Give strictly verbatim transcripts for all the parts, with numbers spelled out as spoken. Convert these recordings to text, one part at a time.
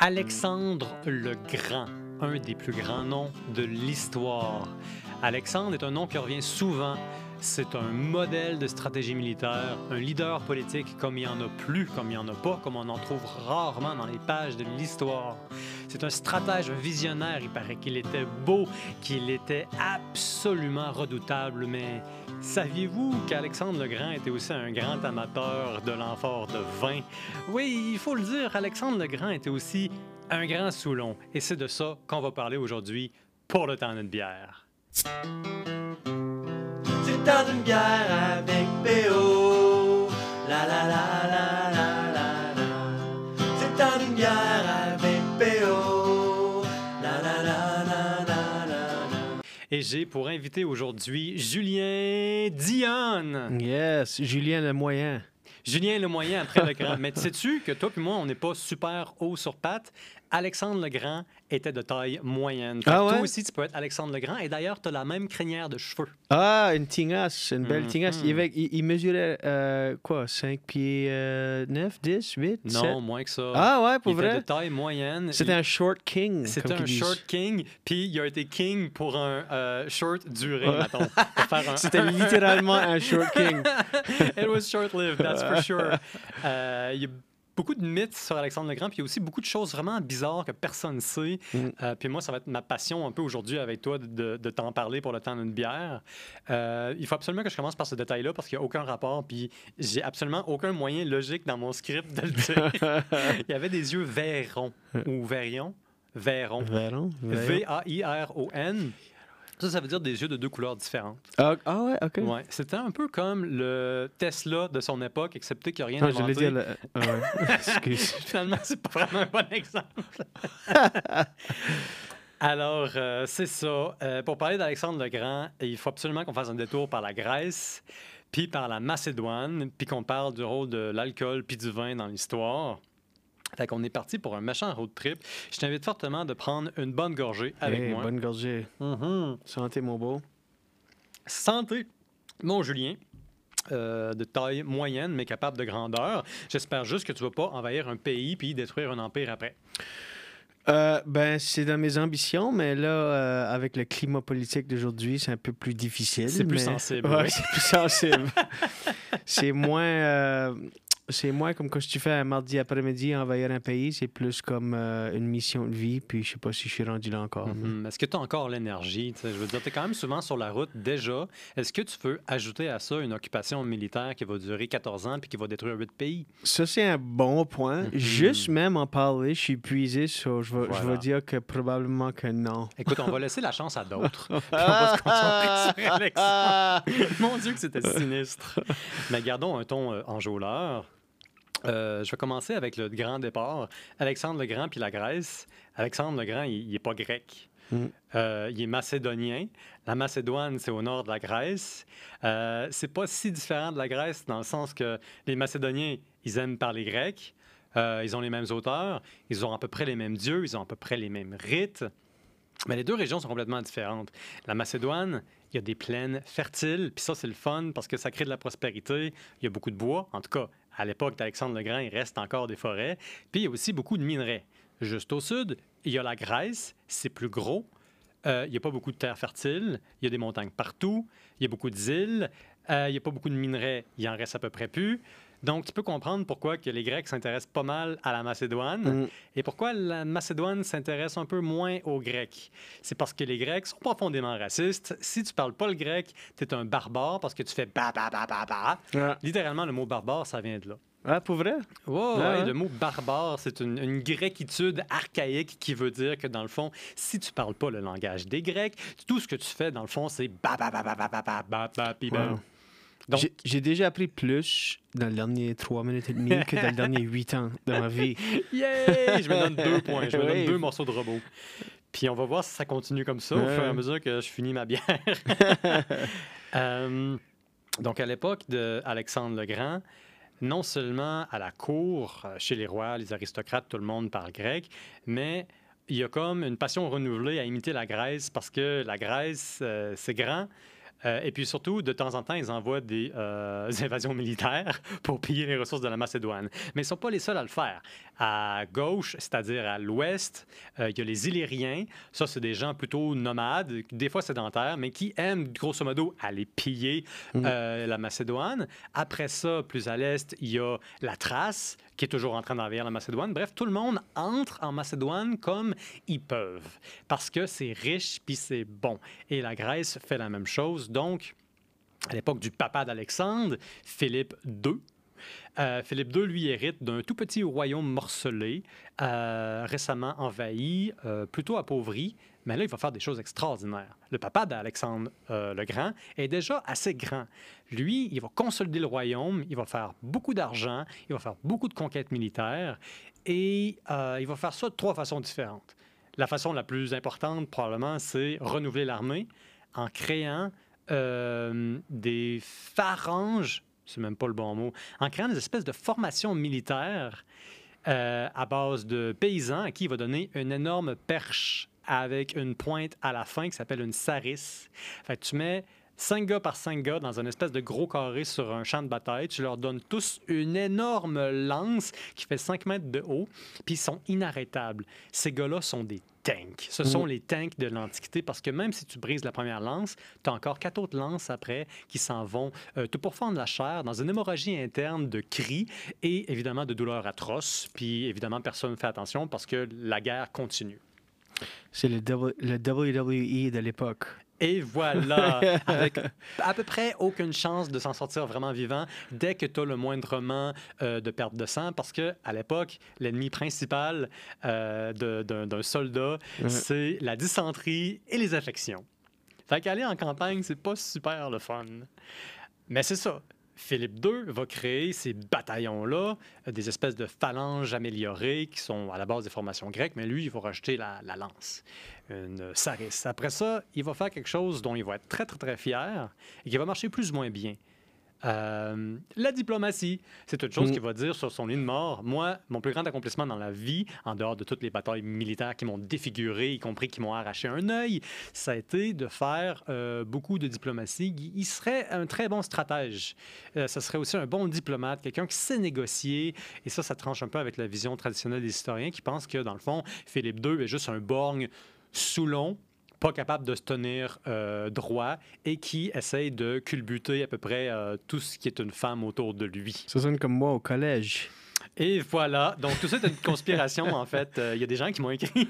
Alexandre le Grand, un des plus grands noms de l'histoire. Alexandre est un nom qui revient souvent. C'est un modèle de stratégie militaire, un leader politique comme il n'y en a plus, comme il n'y en a pas, comme on en trouve rarement dans les pages de l'histoire. C'est un stratège, un visionnaire. Il paraît qu'il était beau, qu'il était absolument redoutable, mais saviez-vous qu'Alexandre le Grand était aussi un grand amateur de l'amphore de vin? Oui, il faut le dire, Alexandre le Grand était aussi un grand Soulon. Et c'est de ça qu'on va parler aujourd'hui pour le temps d'une bière. C'est le temps d'une bière avec B O. La la la la la la la. C'est le temps d'une bière avec B O. La la la la la la la. Et j'ai pour invité aujourd'hui Julien Dionne. Yes, Julien le moyen. Julien le moyen après le grand. Mais sais-tu que toi et moi, on n'est pas super haut sur pattes? Alexandre le Grand était de taille moyenne. Fait Ah que ouais? Toi aussi, tu peux être Alexandre le Grand. Et d'ailleurs, tu as la même crinière de cheveux. Ah, une tignasse, une belle Mhm. tignasse. Il, avait- il- il mesurait euh, quoi, cinq pieds euh, neuf, dix, huit, Non, sept? moins que ça. Ah ouais, pour Il était vrai? de taille moyenne. C'était Il- un short king. C'était comme un qu'ils disent. short king, puis il a été king pour un euh, short durée, Ouais. mettons. Pour faire un... C'était littéralement un short king. It was short-lived, that's for sure. Euh, il y a beaucoup de mythes sur Alexandre le Grand, puis il y a aussi beaucoup de choses vraiment bizarres que personne ne sait. Mm. Euh, puis moi, ça va être ma passion un peu aujourd'hui avec toi de, de, de t'en parler pour le temps d'une bière. Euh, il faut absolument que je commence par ce détail-là parce qu'il n'y a aucun rapport, puis j'ai absolument aucun moyen logique dans mon script de le dire. Il y avait des yeux verrons ou verrions. Verrons. Véron, Véron. V A I R O N. Ça, ça veut dire des yeux de deux couleurs différentes. Ah, ah ouais, OK. Ouais. C'était un peu comme le Tesla de son époque, excepté qu'il n'y a rien Ah, je inventé. l'ai dit. le- ah ouais. Excuse. Finalement, c'est pas vraiment un bon exemple. Alors, euh, c'est ça. Euh, pour parler d'Alexandre le Grand, il faut absolument qu'on fasse un détour par la Grèce, puis par la Macédoine, puis qu'on parle du rôle de l'alcool puis du vin dans l'histoire. Fait qu'on est parti pour un méchant road trip. Je t'invite fortement de prendre une bonne gorgée avec Hey, moi. bonne gorgée. Mhm. Santé, mon beau. Santé, mon Julien. Euh, de taille moyenne, mais capable de grandeur. J'espère juste que tu ne vas pas envahir un pays puis détruire un empire après. Euh, ben, c'est dans mes ambitions, mais là, euh, avec le climat politique d'aujourd'hui, c'est un peu plus difficile. C'est plus mais- sensible, Ouais, oui. c'est plus sensible. c'est moins... euh, C'est moins comme quand tu fais un mardi après-midi envahir un pays, c'est plus comme euh, une mission de vie, puis je sais pas si je suis rendu là encore. Mhm. Est-ce que tu as encore l'énergie? Tu sais, je veux dire, tu es quand même souvent sur la route déjà. Est-ce que tu veux ajouter à ça une occupation militaire qui va durer quatorze ans puis qui va détruire huit pays? Ça, c'est un bon point. Mhm. Juste même en parler, je suis épuisé, so je, vais, je Voilà. vais dire que probablement que non. Écoute, on va laisser la chance à d'autres. Puis on va se concentrer sur Alexandre. Mon Dieu, que c'était sinistre. Mais gardons un ton euh, enjôleur. Euh, je vais commencer avec le grand départ. Alexandre le Grand puis la Grèce. Alexandre le Grand, il n'est pas grec. Mm. Euh, il est macédonien. La Macédoine, c'est au nord de la Grèce. Euh, c'est pas si différent de la Grèce dans le sens que les Macédoniens, ils aiment parler grec. Euh, ils ont les mêmes auteurs. Ils ont à peu près les mêmes dieux. Ils ont à peu près les mêmes rites. Mais les deux régions sont complètement différentes. La Macédoine, il y a des plaines fertiles, puis ça, c'est le fun parce que ça crée de la prospérité. Il y a beaucoup de bois. En tout cas, à l'époque d'Alexandre le Grand, il reste encore des forêts. Puis il y a aussi beaucoup de minerais. Juste au sud, il y a la Grèce, c'est plus gros. Euh, il n'y a pas beaucoup de terres fertiles. Il y a des montagnes partout. Il y a beaucoup d'îles. Euh, il n'y a pas beaucoup de minerais. Il en reste à peu près plus. Donc, tu peux comprendre pourquoi que les Grecs s'intéressent pas mal à la Macédoine Mm. et pourquoi la Macédoine s'intéresse un peu moins aux Grecs. C'est parce que les Grecs sont profondément racistes. Si tu parles pas le grec, tu es un barbare parce que tu fais ba ba ba ba ba. Ah, Littéralement, le mot barbare, ça vient de là. ah, pour vrai? Ouais, Ah ouais, ouais? le mot barbare, c'est une, une gréquitude archaïque qui veut dire que, dans le fond, si tu parles pas le langage des Grecs, tout ce que tu fais, dans le fond, c'est ba ba ba ba ba ba ba ba ba pi, ba. Wow. Donc, J'ai- J'ai déjà appris plus dans les derniers trois minutes et demie que dans les derniers huit ans de ma vie. yay! Je me donne deux points. Je me donne Oui. deux morceaux de robot. Puis on va voir si ça continue comme ça au Ouais. fur et à mesure que je finis ma bière. Euh, donc, à l'époque d'Alexandre le Grand, non seulement à la cour, euh, chez les rois, les aristocrates, tout le monde parle grec, mais il y a comme une passion renouvelée à imiter la Grèce parce que la Grèce, euh, c'est grand. Euh, et puis surtout, de temps en temps, ils envoient des euh, invasions militaires pour piller les ressources de la Macédoine. Mais ils ne sont pas les seuls à le faire. À gauche, c'est-à-dire à l'ouest, euh, il y a les Illyriens. Ça, c'est des gens plutôt nomades, des fois sédentaires, mais qui aiment, grosso modo, aller piller euh, la Macédoine. Après ça, plus à l'est, il y a la Thrace, qui est toujours en train d'envahir la Macédoine. Bref, tout le monde entre en Macédoine comme ils peuvent, parce que c'est riche puis c'est bon. Et la Grèce fait la même chose. Donc, à l'époque du papa d'Alexandre, Philippe deux, euh, Philippe deux, lui, hérite d'un tout petit royaume morcelé, euh, récemment envahi, euh, plutôt appauvri, mais là, il va faire des choses extraordinaires. Le papa d'Alexandre euh, le Grand est déjà assez grand. Lui, il va consolider le royaume, il va faire beaucoup d'argent, il va faire beaucoup de conquêtes militaires, et euh, il va faire ça de trois façons différentes. La façon la plus importante, probablement, c'est renouveler l'armée en créant euh, des phalanges, c'est même pas le bon mot, en créant des espèces de formations militaires euh, à base de paysans à qui il va donner une énorme perche avec une pointe à la fin qui s'appelle une sarisse. Fait que tu mets cinq gars par cinq gars dans une espèce de gros carré sur un champ de bataille. Tu leur donnes tous une énorme lance qui fait cinq mètres de haut, puis ils sont inarrêtables. Ces gars-là sont des tanks. Ce sont les tanks de l'Antiquité parce que même si tu brises la première lance, tu as encore quatre autres lances après qui s'en vont euh, te pourfendre la chair dans une hémorragie interne de cris et évidemment de douleurs atroces. Puis évidemment, personne ne fait attention parce que la guerre continue. C'est le, w- le W W E de l'époque. Et voilà, avec à peu près aucune chance de s'en sortir vraiment vivant dès que tu as le moindrement euh, de perte de sang, parce qu'à l'époque, l'ennemi principal euh, de, d'un, d'un soldat, Ouais. c'est la dysenterie et les infections. Fait qu'aller en campagne, c'est pas super le fun. Mais c'est ça. Philippe deux va créer ces bataillons-là, euh, des espèces de phalanges améliorées qui sont à la base des formations grecques, mais lui, il va rajouter la, la lance, une sarisse. Après ça, il va faire quelque chose dont il va être très, très, très fier et qui va marcher plus ou moins bien. Euh, la diplomatie, c'est une chose Mm. qu'il va dire sur son lit de mort. Moi, mon plus grand accomplissement dans la vie, en dehors de toutes les batailles militaires qui m'ont défiguré, y compris qui m'ont arraché un œil, ça a été de faire euh, beaucoup de diplomatie. Il il serait un très bon stratège. Euh, ce serait aussi un bon diplomate, quelqu'un qui sait négocier. Et ça, ça tranche un peu avec la vision traditionnelle des historiens qui pensent que, dans le fond, Philippe deux est juste un borgne Soulon, pas capable de se tenir euh, droit et qui essaye de culbuter à peu près euh, tout ce qui est une femme autour de lui. Ça sonne comme moi au collège. Et voilà. Donc, tout ça est une conspiration, en fait. Il euh, y a des gens qui m'ont écrit.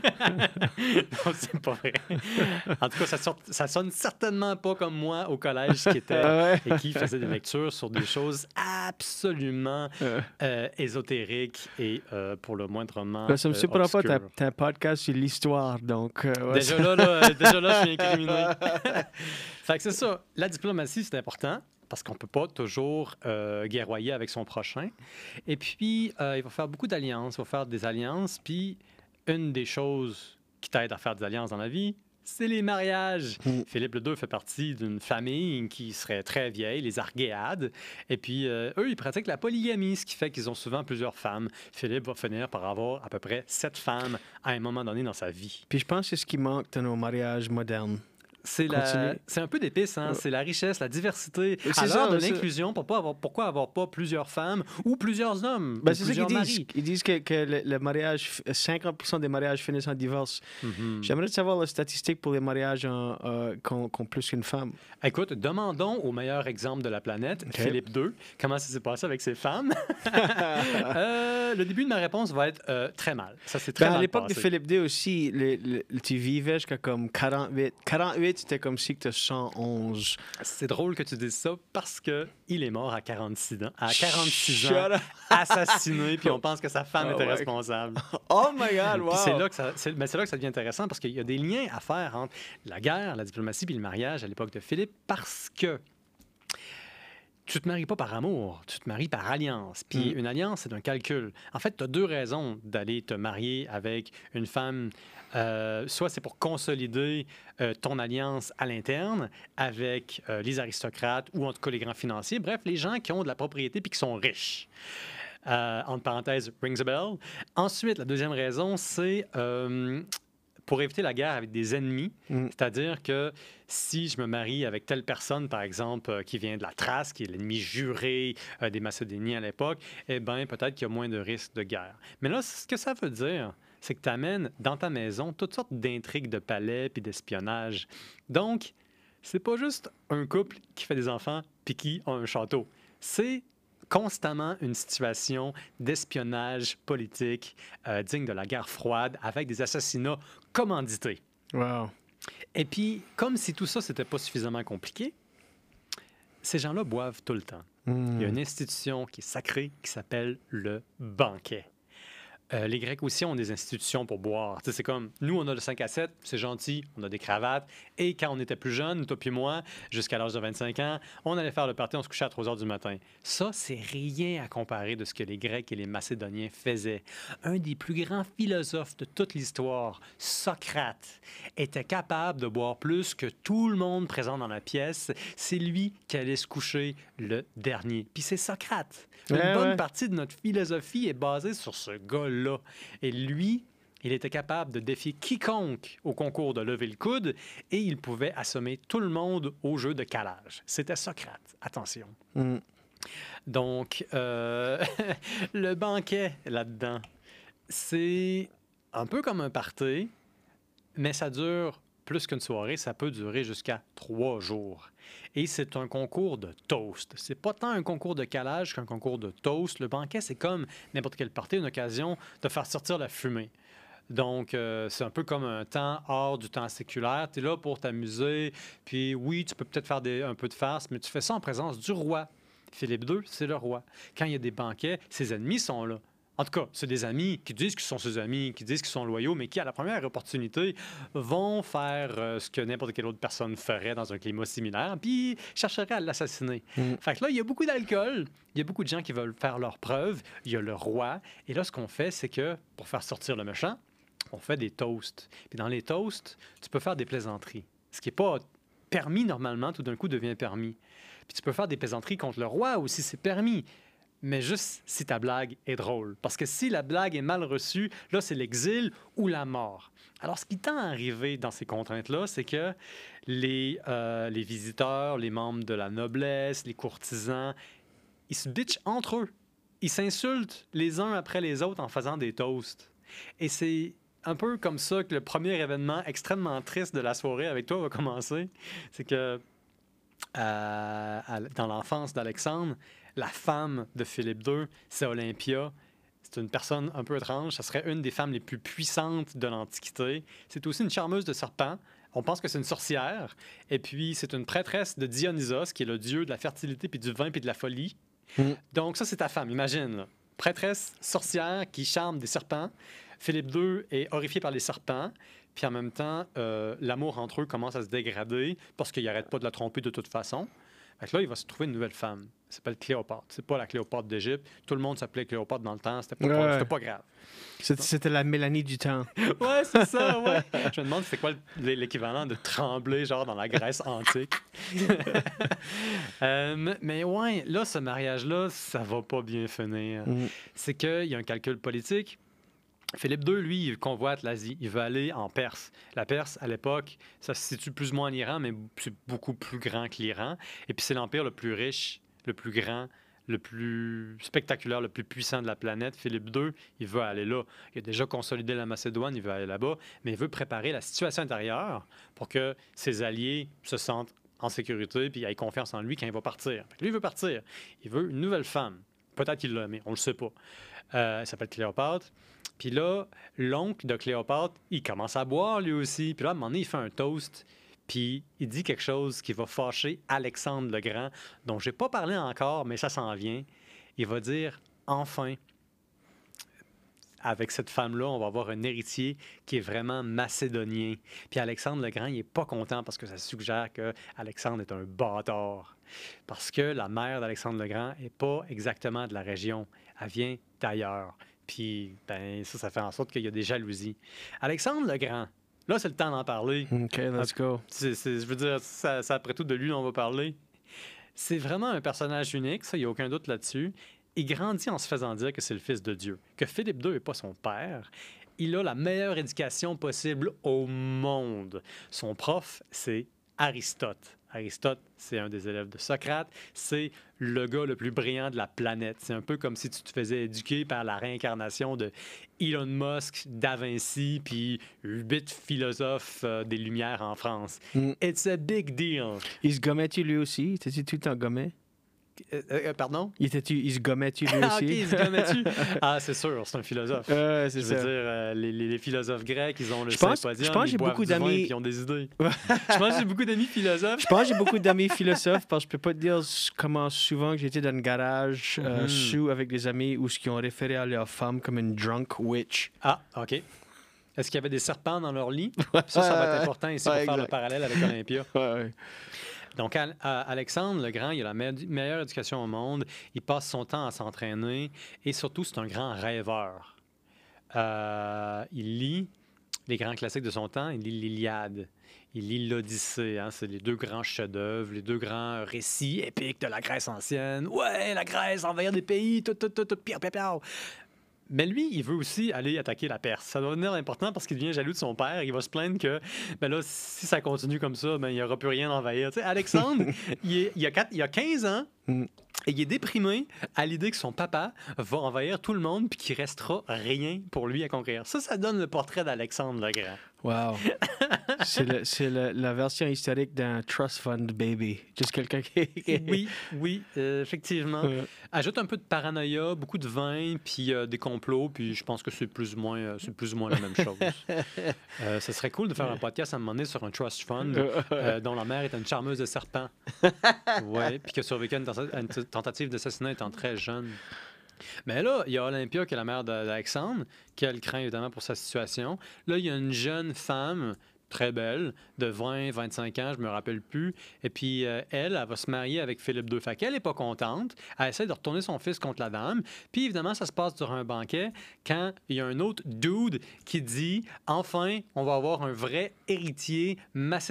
Non, c'est pas vrai. En tout cas, ça, sort, ça sonne certainement pas comme moi au collège qui était Ah ouais. et qui faisait des lectures sur des choses absolument Euh, euh, ésotériques et euh, pour le moindrement ben, ça me euh, surprend pas, t'as, obscures. t'as un podcast sur l'histoire, donc... euh, ouais, Déjà ça- là, là, euh, déjà là, je suis incriminé. Fait que c'est ça. La diplomatie, c'est important parce qu'on ne peut pas toujours euh, guerroyer avec son prochain. Et puis, euh, il va faire beaucoup d'alliances. Il va faire des alliances. Puis, une des choses qui t'aide à faire des alliances dans la vie, c'est les mariages. Mm. Philippe deux fait partie d'une famille qui serait très vieille, les Argéades. Et puis, euh, eux, ils pratiquent la polygamie, ce qui fait qu'ils ont souvent plusieurs femmes. Philippe va finir par avoir à peu près sept femmes à un moment donné dans sa vie. Puis je pense que c'est ce qui manque dans nos mariages modernes. C'est, la... Continue. c'est un peu d'épice, hein? Ouais. C'est la richesse, la diversité. C'est À l'heure ça, de c'est- l'inclusion, pourquoi avoir, pourquoi avoir pas plusieurs femmes ou plusieurs hommes Ben, ou c'est ça qu'ils plusieurs disent. maris? Ils disent que, que le, le mariage, cinquante pour cent des mariages finissent en divorce. Mhm. J'aimerais savoir la statistique pour les mariages en, euh, qui ont qui ont plus qu'une femme. Écoute, demandons au meilleur exemple de la planète, OK. Philippe deux, comment ça s'est passé avec ses femmes. Euh, le début de ma réponse va être euh, très mal. Ça s'est très Ben, à mal l'époque de passé. Philippe deux aussi, le- le- tu vivais jusqu'à comme quarante-huit. quarante-huit, c'était comme si tu as cent onze. C'est drôle que tu dises ça parce que il est mort à quarante-six ans. À quarante-six Shut ans, up. assassiné, puis on pense que sa femme Ah était ouais. responsable. Oh my God, wow! Puis c'est là que ça, c'est, mais c'est là que ça devient intéressant parce qu'il y a des liens à faire entre la guerre, la diplomatie puis le mariage à l'époque de Philippe parce que tu te maries pas par amour, tu te maries par alliance. Puis Mm. une alliance, c'est un calcul. En fait, tu as deux raisons d'aller te marier avec une femme. Euh, soit c'est pour consolider euh, ton alliance à l'interne avec euh, les aristocrates ou en tout cas les grands financiers. Bref, les gens qui ont de la propriété puis qui sont riches. Euh, entre parenthèses, rings a bell. Ensuite, la deuxième raison, c'est euh, pour éviter la guerre avec des ennemis. Mm. C'est-à-dire que si je me marie avec telle personne, par exemple, euh, qui vient de la Thrace, qui est l'ennemi juré euh, des Macédoniens à l'époque, eh bien, peut-être qu'il y a moins de risques de guerre. Mais là, ce que ça veut dire, c'est que tu amènes dans ta maison toutes sortes d'intrigues de palais puis d'espionnage. Donc, c'est pas juste un couple qui fait des enfants puis qui a un château. C'est constamment une situation d'espionnage politique euh, digne de la guerre froide avec des assassinats commandités. Wow. Et puis, comme si tout ça, c'était pas suffisamment compliqué, ces gens-là boivent tout le temps. Mm. Il y a une institution qui est sacrée qui s'appelle le banquet. Euh, les Grecs aussi ont des institutions pour boire. Tu sais, c'est comme, nous, on a le cinq à sept, c'est gentil, on a des cravates. Et quand on était plus jeunes, toi puis moi, jusqu'à l'âge de vingt-cinq ans, on allait faire le party, on se couchait à trois heures du matin. Ça, c'est rien à comparer de ce que les Grecs et les Macédoniens faisaient. Un des plus grands philosophes de toute l'histoire, Socrate, était capable de boire plus que tout le monde présent dans la pièce. C'est lui qui allait se coucher le dernier. Puis c'est Socrate. Une Ouais, bonne ouais. partie de notre philosophie est basée sur ce gars-là. Et lui, il était capable de défier quiconque au concours de lever le coude et il pouvait assommer tout le monde au jeu de calage. C'était Socrate. Attention. Mm. Donc, euh, le banquet là-dedans, c'est un peu comme un party, mais ça dure plus qu'une soirée, ça peut durer jusqu'à trois jours. Et c'est un concours de toast. C'est pas tant un concours de calage qu'un concours de toast. Le banquet, c'est comme n'importe quelle party, une occasion de faire sortir la fumée. Donc, euh, c'est un peu comme un temps hors du temps séculaire. Tu es là pour t'amuser. Puis oui, tu peux peut-être faire des, un peu de farce, mais tu fais ça en présence du roi. Philippe deux, c'est le roi. Quand il y a des banquets, ses ennemis sont là. En tout cas, c'est des amis qui disent qu'ils sont ses amis, qui disent qu'ils sont loyaux, mais qui, à la première opportunité, vont faire euh, ce que n'importe quelle autre personne ferait dans un climat similaire, puis chercheraient à l'assassiner. Mm. Fait que là, il y a beaucoup d'alcool, il y a beaucoup de gens qui veulent faire leurs preuves, il y a le roi, et là, ce qu'on fait, c'est que, pour faire sortir le méchant, on fait des toasts. Puis dans les toasts, tu peux faire des plaisanteries. Ce qui n'est pas permis normalement, tout d'un coup, devient permis. Puis tu peux faire des plaisanteries contre le roi aussi, c'est permis. Mais juste si ta blague est drôle. Parce que si la blague est mal reçue, là, c'est l'exil ou la mort. Alors, ce qui tend à arriver dans ces contraintes-là, c'est que les, euh, les visiteurs, les membres de la noblesse, les courtisans, ils se bitchent entre eux. Ils s'insultent les uns après les autres en faisant des toasts. Et c'est un peu comme ça que le premier événement extrêmement triste de la soirée avec toi va commencer. C'est que euh, à- dans l'enfance d'Alexandre, la femme de Philippe deux, c'est Olympia. C'est une personne un peu étrange. Ça serait une des femmes les plus puissantes de l'Antiquité. C'est aussi une charmeuse de serpents. On pense que c'est une sorcière. Et puis, c'est une prêtresse de Dionysos, qui est le dieu de la fertilité, puis du vin, puis de la folie. Mm. Donc, ça, c'est ta femme, imagine. Là. Prêtresse sorcière qui charme des serpents. Philippe deux est horrifié par les serpents. Puis en même temps, euh, l'amour entre eux commence à se dégrader parce qu'il n'arrête pas de la tromper de toute façon. Fait que là, il va se trouver une nouvelle femme. Elle s'appelle Cléopâtre. C'est pas la Cléopâtre d'Égypte. Tout le monde s'appelait Cléopâtre dans le temps. C'était pas, Ouais. c'était pas grave. C'était c'était la Mélanie du temps. Ouais, c'est ça, ouais. Je me demande c'est quoi l- l'équivalent de trembler, genre, dans la Grèce antique. Euh, mais ouais, là, ce mariage-là, ça va pas bien finir. Mm. C'est qu'il y a un calcul politique. Philippe deux, lui, il convoite l'Asie. Il veut aller en Perse. La Perse, à l'époque, ça se situe plus ou moins en Iran, mais c'est beaucoup plus grand que l'Iran. Et puis, c'est l'empire le plus riche, le plus grand, le plus spectaculaire, le plus puissant de la planète. Philippe deux, il veut aller là. Il a déjà consolidé la Macédoine, il veut aller là-bas, mais il veut préparer la situation intérieure pour que ses alliés se sentent en sécurité puis aient confiance en lui quand il va partir. Fait que lui, il veut partir. Il veut une nouvelle femme. Peut-être qu'il l'a aimée, on le sait pas. Euh, elle s'appelle Cléopâtre. Puis là, l'oncle de Cléopâtre, il commence à boire lui aussi. Puis là, à un moment donné, il fait un toast. Puis il dit quelque chose qui va fâcher Alexandre le Grand, dont je n'ai pas parlé encore, mais ça s'en vient. Il va dire, enfin, avec cette femme-là, on va avoir un héritier qui est vraiment macédonien. Puis Alexandre le Grand, il n'est pas content parce que ça suggère que Alexandre est un bâtard. Parce que la mère d'Alexandre le Grand n'est pas exactement de la région. Elle vient d'ailleurs. Puis, ben, ça, ça fait en sorte qu'il y a des jalousies. Alexandre le Grand, là, c'est le temps d'en parler. OK, let's go. C'est, c'est- je veux dire, ça, ça, après tout, de lui, on va parler. C'est vraiment un personnage unique, ça, il n'y a aucun doute là-dessus. Il grandit en se faisant dire que c'est le fils de Dieu, que Philippe deux n'est pas son père. il a la meilleure éducation possible au monde. Son prof, c'est Aristote. Aristote, c'est un des élèves de Socrate. C'est le gars le plus brillant de la planète. C'est un peu comme si tu te faisais éduquer par la réincarnation de Elon Musk, Da Vinci, puis huit philosophes euh, des Lumières en France. Mm. It's a big deal. Il se gommait-tu lui aussi? Était-tu tout le temps gommé? Euh, euh, pardon? Il, était-tu, il se gommait-tu lui Ah, aussi? OK, il se gommait-tu? Ah, c'est sûr, c'est un philosophe. Ouais, c'est Je veux ça. dire, euh, les, les- les philosophes grecs, ils ont le Je pense- symposium, je pense que ils j'ai boivent beaucoup du vin, d'amis- puis ils ont des idées. Je pense que j'ai beaucoup d'amis philosophes. Je pense que j'ai beaucoup d'amis philosophes parce que je peux pas te dire s- comment souvent que j'étais dans le garage euh, Mhm. sous avec des amis où ce qui ont référé à leur femme comme une drunk witch. Ah, OK. Est-ce qu'il y avait des serpents dans leur lit? Ça, ça va être important ici pour Ouais, faire le exact. parallèle avec Olympia. Ouais, ouais. Donc, Al- à- Alexandre le Grand, il a la me- meilleure éducation au monde. Il passe son temps à s'entraîner et surtout, c'est un grand rêveur. Euh, il lit les grands classiques de son temps. Il lit l'Iliade. Il lit l'Odyssée. Hein, c'est les deux grands chefs-d'œuvre, les deux grands récits épiques de la Grèce ancienne. Ouais, la Grèce, envahir des pays, tout, tout, tout, tout, pire, pire, pire. Mais lui, il veut aussi aller attaquer la Perse. Ça doit devenir important parce qu'il devient jaloux de son père. Il va se plaindre que, ben là, si ça continue comme ça, ben, il n'y aura plus rien à envahir. Tu sais, Alexandre, il, est- il a quatre- il a quinze ans Mm. et il est déprimé à l'idée que son papa va envahir tout le monde puis qu'il restera rien pour lui à conquérir. Ça, ça donne le portrait d'Alexandre le Grand. Wow. c'est le- c'est le- la version historique d'un trust fund baby. Juste quelqu'un qui... qui- Oui, oui, euh, effectivement. Ouais. Ajoute un peu de paranoïa, beaucoup de vin, puis euh, des complots, puis je pense que c'est plus ou moins, euh, c'est plus ou moins la même chose. Euh, ce serait cool de faire un podcast à un moment donné sur un trust fund euh, dont la mère est une charmeuse de serpent. Oui, puis qui a survécu à une, tenta- à une t- tentative d'assassinat étant très jeune. Mais là, il y a Olympia, qui est la mère de- d'Alexandre, qu'elle craint évidemment pour sa situation. Là, il y a une jeune femme très belle, de vingt, vingt-cinq ans, je me rappelle plus. Et puis, euh, elle, elle va se marier avec Philippe deux. Fait qu'elle n'est pas contente. Elle essaie de retourner son fils contre la dame. Puis, évidemment, ça se passe durant un banquet quand il y a un autre dude qui dit « Enfin, on va avoir un vrai héritier macédonien »,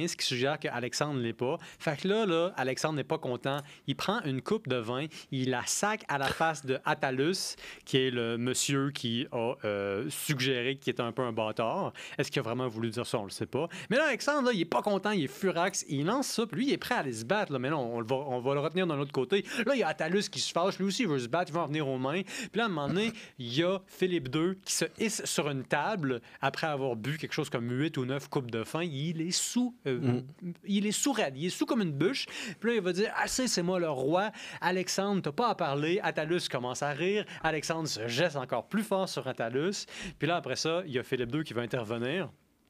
ce qui suggère qu'Alexandre ne l'est pas. Fait que là, là, Alexandre n'est pas content. Il prend une coupe de vin, il la sac à la face de Attalus, qui est le monsieur qui a euh, suggéré qu'il était un peu un bâtard. Est-ce qu'il a vraiment voulu dire ça? On le sait pas. Mais là, Alexandre, là, il est pas content, il est furax, il lance ça, puis lui, il est prêt à aller se battre. Là. Mais là, on, le va, on va le retenir d'un autre côté. Là, il y a Attalus qui se fâche, lui aussi, il veut se battre, il veut en venir aux mains. Puis là, à un moment donné, il y a Philippe deux qui se hisse sur une table après avoir bu quelque chose comme huit ou neuf coupes de vin. Il est sous, euh, Mm. il est sous raide, il est sous comme une bûche. Puis là, il va dire « Assez, c'est moi le roi. Alexandre, t'as pas à parler. » Attalus commence à rire. Alexandre se jette encore plus fort sur Attalus. Puis là, après ça, il y a Philippe deux qui va intervenir.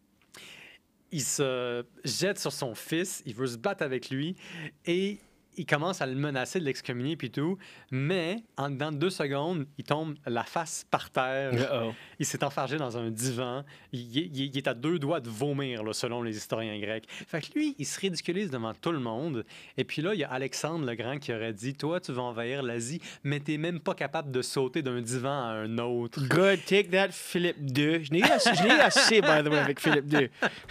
Il se jette sur son fils, il veut se battre avec lui et il commence à le menacer de l'excommunier puis tout, mais en dedans de deux secondes, il tombe la face par terre. Uh-oh. Il s'est enfargé dans un divan. Il, il- il est à deux doigts de vomir, là, selon les historiens grecs. Fait que lui, il se ridiculise devant tout le monde. Et puis là, il y a Alexandre le Grand qui aurait dit « Toi, tu vas envahir l'Asie, mais t'es même pas capable de sauter d'un divan à un autre. » Good, take that, Philippe deux. Je n'ai eu assez, je n'ai eu assez, by the way, avec Philippe deux.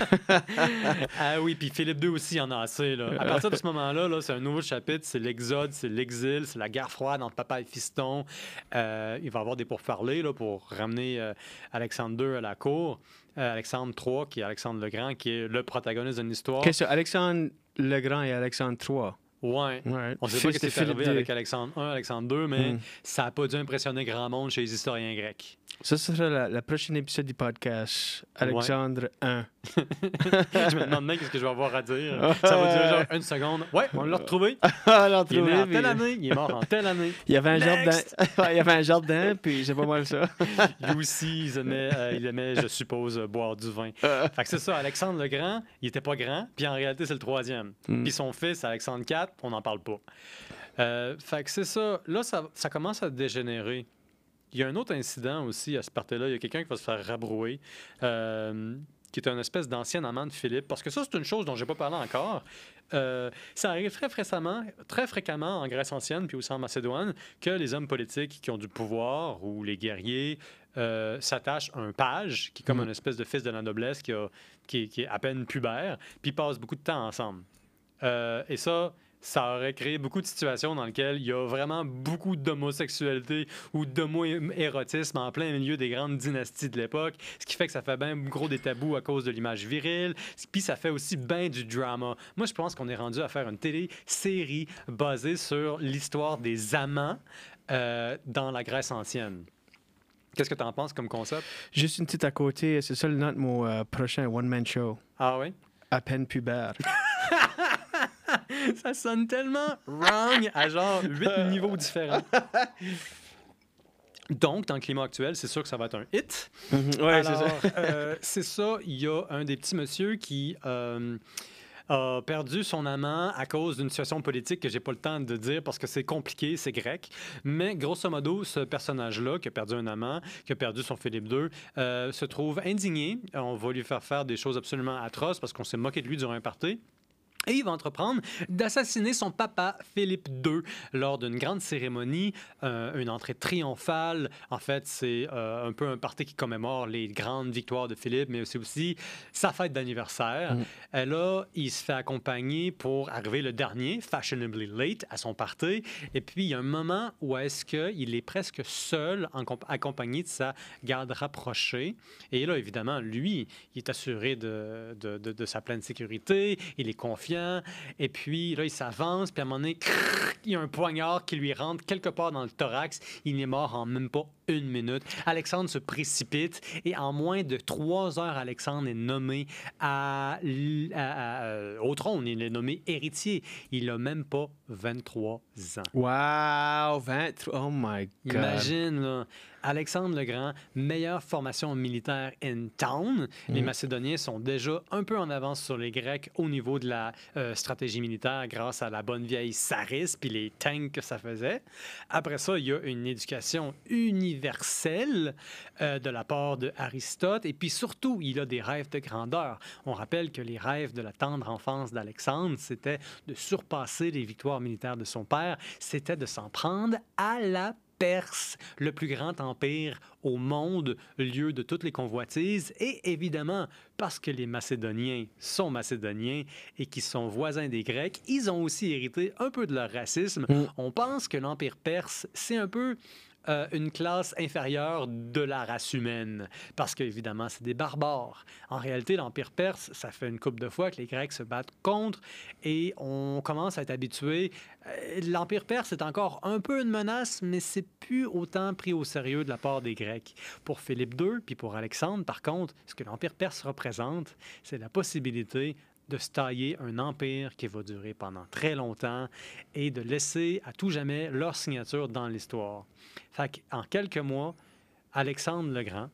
Ah oui, puis Philippe deux aussi, il en a assez. Là. À partir de ce moment-là, là, c'est un nouveau chapitre, c'est l'exode, c'est l'exil, c'est la guerre froide entre papa et fiston. Euh, il va y avoir des pourparlers là, pour ramener euh, Alexandre deux à la cour. Euh, Alexandre trois, qui est Alexandre le Grand, qui est le protagoniste d'une histoire. Qu'est-ce que Alexandre le Grand et Alexandre trois? Ouais. Ouais. On ne sait pas Fils ce de qui est arrivé Philippe avec deux. Alexandre un, Alexandre deux, mais Mm. ça n'a pas dû impressionner grand monde chez les historiens grecs. Ça sera la, la prochaine épisode du podcast. Alexandre un. Je me demande même qu'est-ce que je vais avoir à dire. Ça va durer genre une seconde. Ouais, on l'a retrouvé. Ah, l'ont Il est né trouvé, en puis- telle année, il est mort en telle année. Il y avait un jardin. Next! Ouais, il y avait un jardin, puis c'est pas mal ça. Lui aussi, il aimait, euh, il aimait, je suppose, euh, boire du vin. Fait que c'est ça, Alexandre le Grand, il était pas grand, puis en réalité, c'est le troisième. Mm. Puis son fils, Alexandre quatre, on n'en parle pas. Euh, fait que c'est ça. Là, ça, ça commence à dégénérer. Il y a un autre incident aussi à ce party-là. Il y a quelqu'un qui va se faire rabrouer, euh, qui est un espèce d'ancien amant de Philippe. Parce que ça, c'est une chose dont j'ai pas parlé encore. Euh, ça arrive très fréquemment, très fréquemment en Grèce ancienne, puis aussi en Macédoine, que les hommes politiques qui ont du pouvoir ou les guerriers euh, s'attachent à un page, qui est comme Mm. une espèce de fils de la noblesse qui, a- qui est- qui est à peine pubère, puis ils passent beaucoup de temps ensemble. Euh, et ça, ça aurait créé beaucoup de situations dans lesquelles il y a vraiment beaucoup d'homosexualité ou d'homo-érotisme en plein milieu des grandes dynasties de l'époque, ce qui fait que ça fait bien gros des tabous à cause de l'image virile, puis ça fait aussi bien du drama. Moi, je pense qu'on est rendu à faire une télé-série basée sur l'histoire des amants euh, dans la Grèce ancienne. Qu'est-ce que tu en penses comme concept? Juste une petite à côté, c'est ça le nom de mon euh, prochain one-man show. Ah oui? À peine pubère. Ça sonne tellement wrong à genre huit niveaux différents. Donc, dans le climat actuel, c'est sûr que ça va être un hit. Mm-hmm. Ouais, Alors, c'est ça. euh, c'est ça, il y a un des petits messieurs qui euh, a perdu son amant à cause d'une situation politique que j'ai pas le temps de dire parce que c'est compliqué, c'est grec. Mais grosso modo, ce personnage-là, qui a perdu un amant, qui a perdu son Philippe deux, euh, se trouve indigné. On va lui faire faire des choses absolument atroces parce qu'on s'est moqué de lui durant un party. Et il va entreprendre d'assassiner son papa, Philippe deux, lors d'une grande cérémonie, euh, une entrée triomphale. En fait, c'est euh, un peu un party qui commémore les grandes victoires de Philippe, mais c'est aussi sa fête d'anniversaire. Mm. Et là, il se fait accompagner pour arriver le dernier, fashionably late, à son party. Et puis, il y a un moment où est-ce qu'il est presque seul, en comp- accompagné de sa garde rapprochée. Et là, évidemment, lui, il est assuré de, de, de, de sa pleine sécurité, il est confiant. Et puis, là, il s'avance, puis à un moment donné, crrr, il y a un poignard qui lui rentre quelque part dans le thorax. Il est mort en même pas une minute. Alexandre se précipite et en moins de trois heures, Alexandre est nommé à, à, à, au trône. Il est nommé héritier. Il n'a même pas vingt-trois ans. Wow! vingt-trois... Oh my God! Imagine, là. Alexandre le Grand, meilleure formation militaire in town. Mm. Les Macédoniens sont déjà un peu en avance sur les Grecs au niveau de la euh, stratégie militaire grâce à la bonne vieille Saris puis les tanks que ça faisait. Après ça, il y a une éducation universelle euh, de la part de Aristote et puis surtout, il a des rêves de grandeur. On rappelle que les rêves de la tendre enfance d'Alexandre, c'était de surpasser les victoires militaires de son père, c'était de s'en prendre à la Perse, le plus grand empire au monde, lieu de toutes les convoitises, et évidemment, parce que les Macédoniens sont Macédoniens et qui sont voisins des Grecs, ils ont aussi hérité un peu de leur racisme. Mm. On pense que l'empire perse, c'est un peu Euh, une classe inférieure de la race humaine, parce qu'évidemment, c'est des barbares. En réalité, l'Empire perse, ça fait une couple de fois que les Grecs se battent contre, et on commence à être habitué. Euh, L'Empire perse est encore un peu une menace, mais c'est plus autant pris au sérieux de la part des Grecs. Pour Philippe deux, puis pour Alexandre, par contre, ce que l'Empire perse représente, c'est la possibilité de se tailler un empire qui va durer pendant très longtemps et de laisser à tout jamais leur signature dans l'histoire. Fait qu'en quelques mois, Alexandre le Grand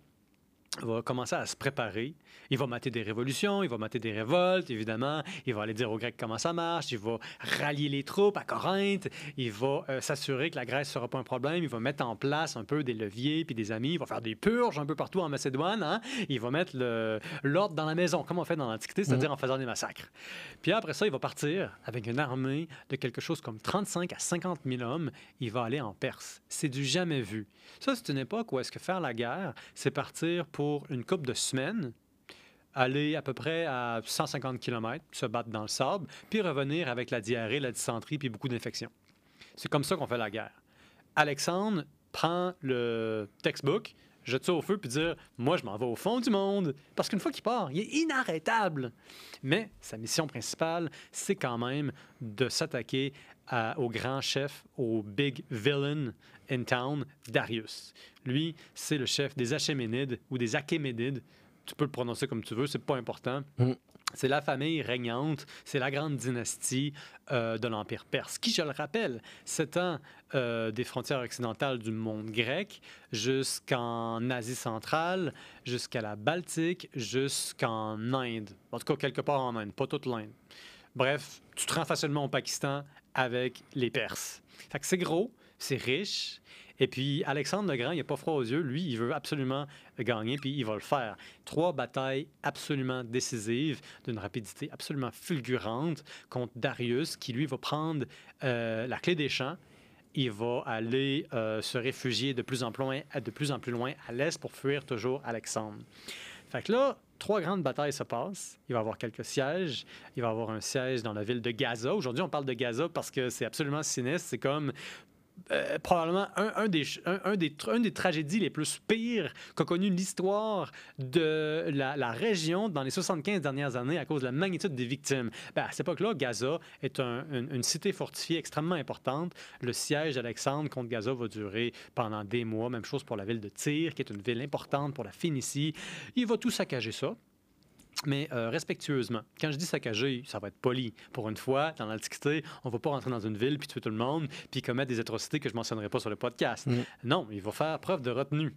va commencer à se préparer. Il va mater des révolutions, il va mater des révoltes, évidemment. Il va aller dire aux Grecs comment ça marche. Il va rallier les troupes à Corinthe. Il va euh, s'assurer que la Grèce ne sera pas un problème. Il va mettre en place un peu des leviers puis des amis. Il va faire des purges un peu partout en Macédoine. Hein? Il va mettre le, l'ordre dans la maison, comme on fait dans l'Antiquité, c'est-à-dire mmh. en faisant des massacres. Puis après ça, il va partir avec une armée de quelque chose comme trente-cinq à cinquante mille hommes. Il va aller en Perse. C'est du jamais vu. Ça, c'est une époque où est-ce que faire la guerre, c'est partir pour une couple de semaines, aller à peu près à cent cinquante kilomètres, se battre dans le sable, puis revenir avec la diarrhée, la dysenterie, puis beaucoup d'infections. C'est comme ça qu'on fait la guerre. Alexandre prend le textbook, jette ça au feu, puis dire « Moi, je m'en vais au fond du monde. » Parce qu'une fois qu'il part, il est inarrêtable. Mais sa mission principale, c'est quand même de s'attaquer à, au grand chef, au big villain in town, Darius. Lui, c'est le chef des Achéménides ou des Achéménides. Tu peux le prononcer comme tu veux, c'est pas important. Mm. C'est la famille régnante, c'est la grande dynastie euh, de l'Empire perse, qui, je le rappelle, s'étend euh, des frontières occidentales du monde grec jusqu'en Asie centrale, jusqu'à la Baltique, jusqu'en Inde. En tout cas, quelque part en Inde, pas toute l'Inde. Bref, tu te rends facilement au Pakistan avec les Perses. Fait que c'est gros, c'est riche. Et puis, Alexandre le Grand, il n'a pas froid aux yeux. Lui, il veut absolument gagner, puis il va le faire. Trois batailles absolument décisives, d'une rapidité absolument fulgurante contre Darius, qui, lui, va prendre euh, la clé des champs. Il va aller euh, se réfugier de plus en plus loin, de plus en plus loin à l'est pour fuir toujours Alexandre. Fait que là, trois grandes batailles se passent. Il va y avoir quelques sièges. Il va y avoir un siège dans la ville de Gaza. Aujourd'hui, on parle de Gaza parce que c'est absolument sinistre. C'est comme euh, probablement un, un, des, un, un, des, un des tragédies les plus pires qu'a connu l'histoire de la, la région dans les soixante-quinze dernières années à cause de la magnitude des victimes. Ben, à cette époque-là, Gaza est un, une, une cité fortifiée extrêmement importante. Le siège d'Alexandre contre Gaza va durer pendant des mois. Même chose pour la ville de Tyr, qui est une ville importante pour la Phénicie. Il va tout saccager ça. Mais euh, respectueusement. Quand je dis saccager, ça va être poli. Pour une fois, dans l'Antiquité, on ne va pas rentrer dans une ville puis tuer tout le monde puis commettre des atrocités que je ne mentionnerai pas sur le podcast. Mm. Non, il va faire preuve de retenue.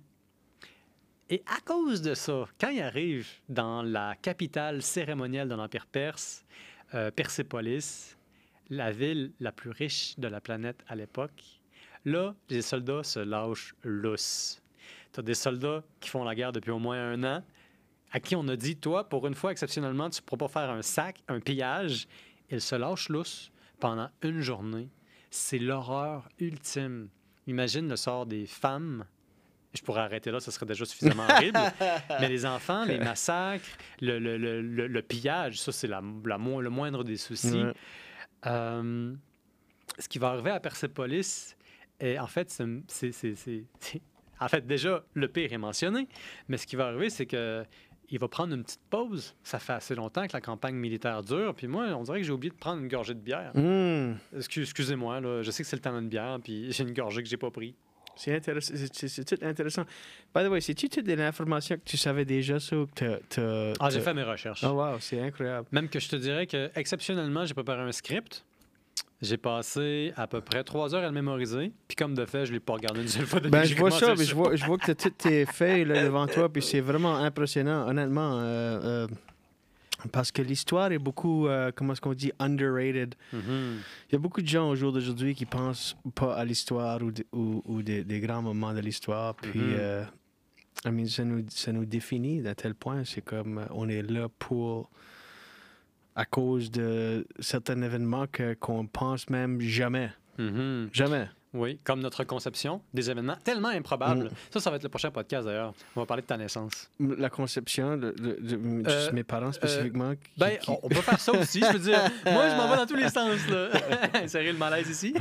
Et à cause de ça, quand il arrive dans la capitale cérémonielle de l'Empire perse, euh, Persépolis, la ville la plus riche de la planète à l'époque, là, les soldats se lâchent lousse. Tu as des soldats qui font la guerre depuis au moins un an, à qui on a dit, toi, pour une fois, exceptionnellement, tu ne pourras pas faire un sac, un pillage. Ils se lâchent lousse pendant une journée. C'est l'horreur ultime. Imagine le sort des femmes. Je pourrais arrêter là, ce serait déjà suffisamment horrible. Mais les enfants, les massacres, le, le, le, le, le pillage, ça, c'est la, la, le moindre des soucis. Ouais. Euh, ce qui va arriver à Persépolis, est, en fait, c'est... c'est, c'est, c'est, c'est... En fait, déjà, le pire est mentionné. Mais ce qui va arriver, c'est que il va prendre une petite pause. Ça fait assez longtemps que la campagne militaire dure. Puis moi, on dirait que j'ai oublié de prendre une gorgée de bière. Mm. Excuse, excusez-moi, là, je sais que c'est le temps d'une bière, puis j'ai une gorgée que j'ai pas pris. C'est intéressant. C'est, c'est tout intéressant. By the way, c'est-tu toute de l'information que tu savais déjà, ça? Que t'as, t'as, ah, j'ai fait mes recherches. Oh wow, c'est incroyable. Même que je te dirais que, exceptionnellement, j'ai préparé un script. J'ai passé à peu près trois heures à le mémoriser. Puis comme de fait, je ne l'ai pas regardé une seule fois depuis ben, que j'ai j'ai commencé. Ben, je vois ça, mais je vois, je vois que tu as toutes tes feuilles là, devant toi. Puis c'est vraiment impressionnant, honnêtement. Euh, euh, parce que l'histoire est beaucoup, euh, comment est-ce qu'on dit, underrated. Mm-hmm. Il y a beaucoup de gens au jour d'aujourd'hui qui ne pensent pas à l'histoire ou, de, ou, ou des, des grands moments de l'histoire. Puis mm-hmm. euh, I mean, ça, nous, ça nous définit à tel point. C'est comme on est là pour... à cause de certains événements que, qu'on pense même jamais. Mm-hmm. Jamais. Oui, comme notre conception des événements tellement improbables. Mm. Ça, ça va être le prochain podcast, d'ailleurs. On va parler de ta naissance. La conception de, de, de, de euh, mes parents, spécifiquement. Euh, qui, ben, qui... on peut faire ça aussi. Je veux dire, moi, je m'en vais dans tous les sens. Là. Insérer le malaise ici.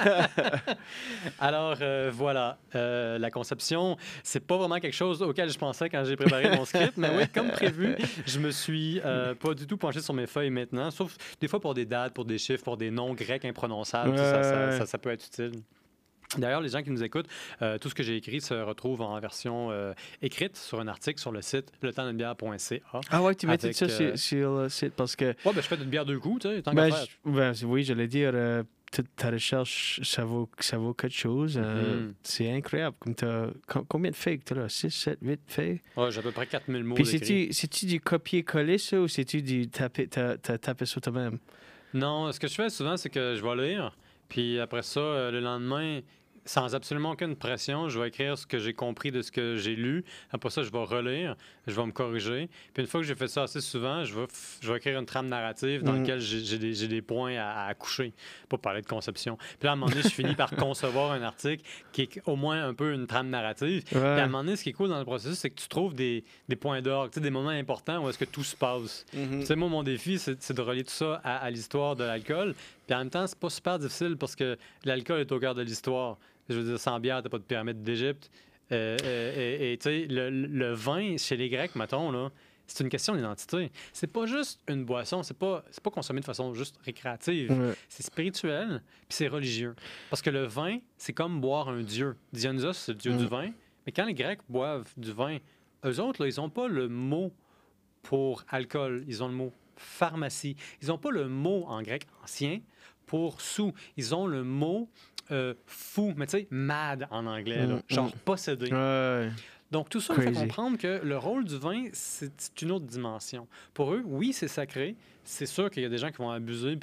Alors, euh, voilà. Euh, la conception, c'est pas vraiment quelque chose auquel je pensais quand j'ai préparé mon script. Mais oui, comme prévu, je me suis euh, pas du tout penché sur mes feuilles maintenant. Sauf des fois pour des dates, pour des chiffres, pour des noms grecs imprononçables. Ouais. Ça, ça, ça, ça peut être utile. D'ailleurs, les gens qui nous écoutent, euh, tout ce que j'ai écrit se retrouve en version euh, écrite sur un article sur le site le temps d'une bière point c a. Ah ouais, tu mettais ça euh... sur, sur le site parce que... Ouais, ben je fais d'une bière deux coups, tu sais, tant ben, qu'à faire. Je, ben, oui, j'allais dire, euh, ta recherche, ça vaut, ça vaut quelque chose. Euh, mm-hmm. C'est incroyable. Comme t'as, combien de feuilles que tu as là? six, sept, huit feuilles? Ouais, j'ai à peu près quatre mille mots Puis d'écrit. c'est-tu, c'est-tu du copier-coller, ça, ou c'est-tu du taper, t'as, t'as tapé ça toi-même? Non, ce que je fais souvent, c'est que je vais lire, puis après ça, euh, le lendemain... sans absolument aucune pression, je vais écrire ce que j'ai compris de ce que j'ai lu. Après ça, je vais relire, je vais me corriger. Puis une fois que j'ai fait ça assez souvent, je vais, f- je vais écrire une trame narrative dans mmh. laquelle j'ai, j'ai, des, j'ai des points à, à coucher pour parler de conception. Puis là, à un moment donné, je finis par concevoir un article qui est au moins un peu une trame narrative. Ouais. Puis à un moment donné, ce qui est cool dans le processus, c'est que tu trouves des, des points d'orgue, des moments importants où est-ce que tout se passe. Mmh. Tu sais, moi, mon défi, c'est, c'est de relier tout ça à, à l'histoire de l'alcool. Puis en même temps, c'est pas super difficile parce que l'alcool est au cœur de l'histoire. Je veux dire, sans bière, t'as pas de pyramide d'Égypte. Euh, euh, et tu sais, le, le vin, chez les Grecs, mettons, là, c'est une question d'identité. C'est pas juste une boisson, c'est pas, c'est pas consommé de façon juste récréative. Ouais. C'est spirituel, puis c'est religieux. Parce que le vin, c'est comme boire un dieu. Dionysos, c'est le dieu mmh. du vin. Mais quand les Grecs boivent du vin, eux autres, là, ils ont pas le mot pour alcool. Ils ont le mot pharmacie. Ils ont pas le mot en grec ancien pour sous. Ils ont le mot... Euh, fou, mais tu sais, mad en anglais, là, mmh, genre mmh. possédé. Ouais. Donc, tout ça me fait comprendre que le rôle du vin, c'est une autre dimension. Pour eux, oui, c'est sacré. C'est sûr qu'il y a des gens qui vont abuser puis qui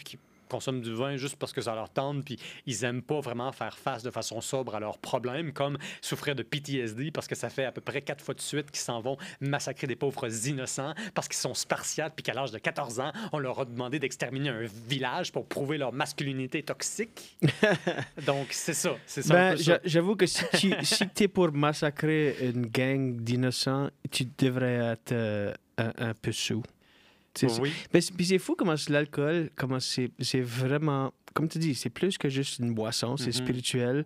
consomment du vin juste parce que ça leur tente, puis ils n'aiment pas vraiment faire face de façon sobre à leurs problèmes, comme souffrir de P T S D parce que ça fait à peu près quatre fois de suite qu'ils s'en vont massacrer des pauvres innocents parce qu'ils sont spartiates, puis qu'à l'âge de quatorze ans, on leur a demandé d'exterminer un village pour prouver leur masculinité toxique. Donc, c'est ça. C'est ça, Ben, un peu j'a- ça. j'avoue que si tu si es pour massacrer une gang d'innocents, tu devrais être euh, un, un peu sous. C'est- c'est- Oui. Mais c'est- puis c'est fou comment c'est l'alcool, comment c'est c'est vraiment, comme tu dis, c'est plus que juste une boisson, c'est Mhm. spirituel.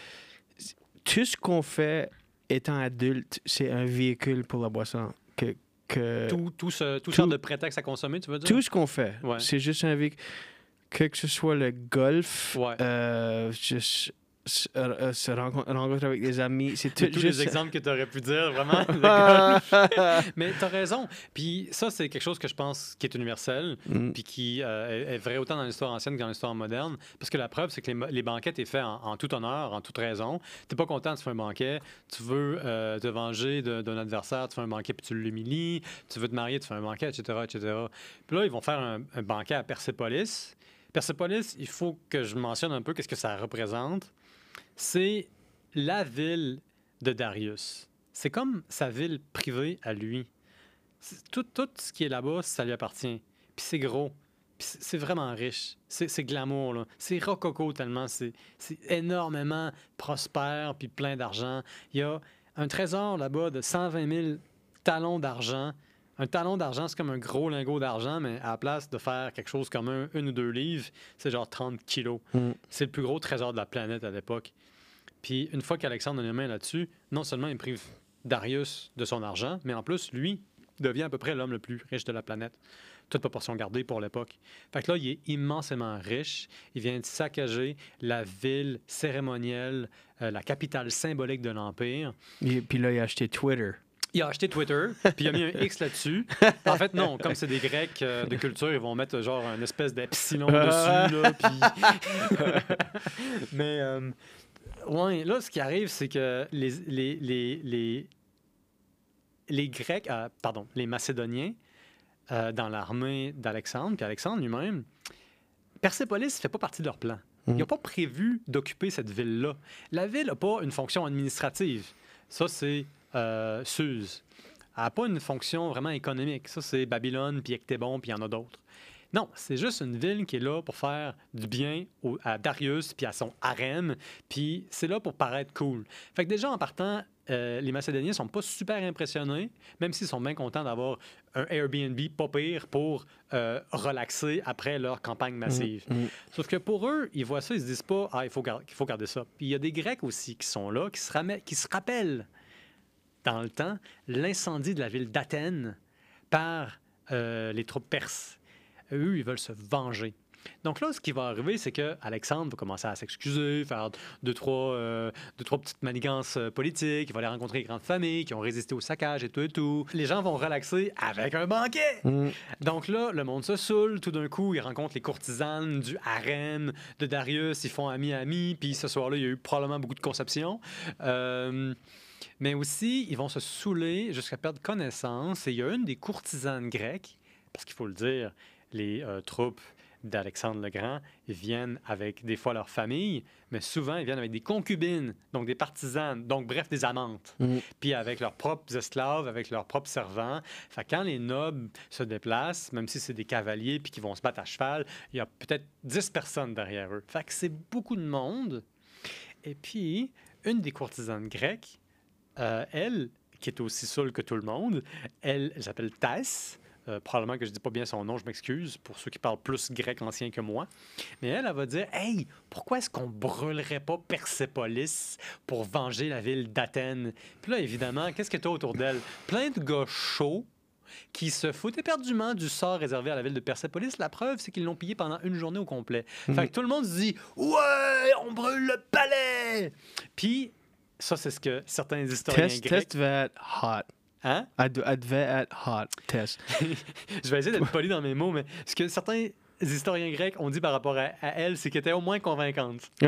Tout ce qu'on fait étant adulte, c'est un véhicule pour la boisson. Que, que Tout, tout, ce, tout, tout- sorte de prétexte à consommer, tu veux dire? tout ce qu'on fait, Ouais. c'est juste un véhicule. Que, que ce soit le golf, Ouais. euh, juste se, euh, se renco- rencontrer avec des amis, c'est tout C'est tous juste... les exemples que tu aurais pu dire, vraiment. le golf. Mais tu as raison. Puis ça, c'est quelque chose que je pense qui est universel, Mm. puis qui euh, est est vrai autant dans l'histoire ancienne que dans l'histoire moderne. Parce que la preuve, c'est que les, les banquets, t'es fait en, en tout honneur, en toute raison. T'es pas content, tu fais un banquet. Tu veux euh, te venger de- d'un adversaire, tu fais un banquet, puis tu l'humilies. Tu veux te marier, tu fais un banquet, et cetera, et cetera. Puis là, ils vont faire un, un banquet à Persépolis. Persépolis, il faut que je mentionne un peu qu'est-ce que ça représente. C'est la ville de Darius. C'est comme sa ville privée à lui. C'est- Tout, tout ce qui est là-bas, ça lui appartient. Puis c'est gros. Puis c'est c'est vraiment riche. C'est c'est glamour, là. C'est rococo tellement. C'est c'est énormément prospère puis plein d'argent. Il y a un trésor là-bas de cent vingt mille talons d'argent. Un talon d'argent, c'est comme un gros lingot d'argent, mais à la place de faire quelque chose comme un, une ou deux livres, c'est genre trente kilos. Mm. C'est le plus gros trésor de la planète à l'époque. Puis une fois qu'Alexandre a les mains là-dessus, non seulement il prive Darius de son argent, mais en plus, lui devient à peu près l'homme le plus riche de la planète. Toute proportion gardée pour l'époque. Fait que là, il est immensément riche. Il vient de saccager la ville cérémonielle, euh, la capitale symbolique de l'Empire. Et puis là, il a acheté Twitter. Il a acheté Twitter, puis il a mis un X là-dessus. En fait, non, comme c'est des Grecs euh, de culture, ils vont mettre genre une espèce d'epsilon dessus, là, puis... Mais, euh, ouais, là, ce qui arrive, c'est que les, les, les, les, les Grecs, euh, pardon, les Macédoniens, euh, dans l'armée d'Alexandre, puis Alexandre lui-même, Persépolis ne fait pas partie de leur plan. Ils n'ont pas prévu d'occuper cette ville-là. La ville n'a pas une fonction administrative. Ça, c'est euh, Suse. Elle n'a pas une fonction vraiment économique. Ça, c'est Babylone, puis Ectébon, puis il y en a d'autres. Non, c'est juste une ville qui est là pour faire du bien au- à Darius, puis à son harem, puis c'est là pour paraître cool. Fait que déjà, en partant, euh, les Macédoniens sont pas super impressionnés, même s'ils sont bien contents d'avoir un Airbnb pas pire pour euh, relaxer après leur campagne massive. Mm. Sauf que pour eux, ils voient ça, ils se disent pas « Ah, il faut, gar- il faut garder ça ». Puis il y a des Grecs aussi qui sont là, qui se, ramè- qui se rappellent dans le temps l'incendie de la ville d'Athènes par euh, les troupes perses. Eux, ils veulent se venger. Donc là, ce qui va arriver, c'est que Alexandre va commencer à s'excuser, faire deux, trois, euh, deux, trois petites manigances euh, politiques. Il va aller rencontrer les grandes familles qui ont résisté au saccage et tout et tout. Les gens vont relaxer avec un banquet. Mm. Donc là, le monde se saoule. Tout d'un coup, ils rencontrent les courtisanes du harem de Darius. Ils font ami-ami. Puis ce soir-là, il y a eu probablement beaucoup de conception. Euh, mais aussi, ils vont se saouler jusqu'à perdre connaissance. Et il y a une des courtisanes grecques, parce qu'il faut le dire, les euh, troupes d'Alexandre le Grand viennent avec des fois leur famille, mais souvent ils viennent avec des concubines, donc des partisanes, donc bref, des amantes. Mm. Puis avec leurs propres esclaves, avec leurs propres servants. Fait que quand les nobles se déplacent, même si c'est des cavaliers puis qu'ils vont se battre à cheval, il y a peut-être dix personnes derrière eux. Fait que c'est beaucoup de monde. Et puis, une des courtisanes grecques, euh, elle, qui est aussi saoule que tout le monde, elle, elle s'appelle Thaïs. Euh, probablement que je ne dis pas bien son nom, je m'excuse pour ceux qui parlent plus grec ancien que moi. Mais elle, elle va dire « Hey, pourquoi est-ce qu'on brûlerait pas Persépolis pour venger la ville d'Athènes? » Puis là, évidemment, qu'est-ce que tu as autour d'elle? Plein de gars chauds qui se foutent éperdument du sort réservé à la ville de Persépolis. La preuve, c'est qu'ils l'ont pillé pendant une journée au complet. Mhm. Fait que tout le monde se dit « Ouais, on brûle le palais! » Puis ça, c'est ce que certains historiens Test, grecs... test devait être hot. Hein? Elle, de- elle devait être hot, test. Je vais essayer d'être poli dans mes mots, mais ce que certains les historiens grecs ont dit par rapport à, à elle, c'est qu'elle était au moins convaincante. Ouais.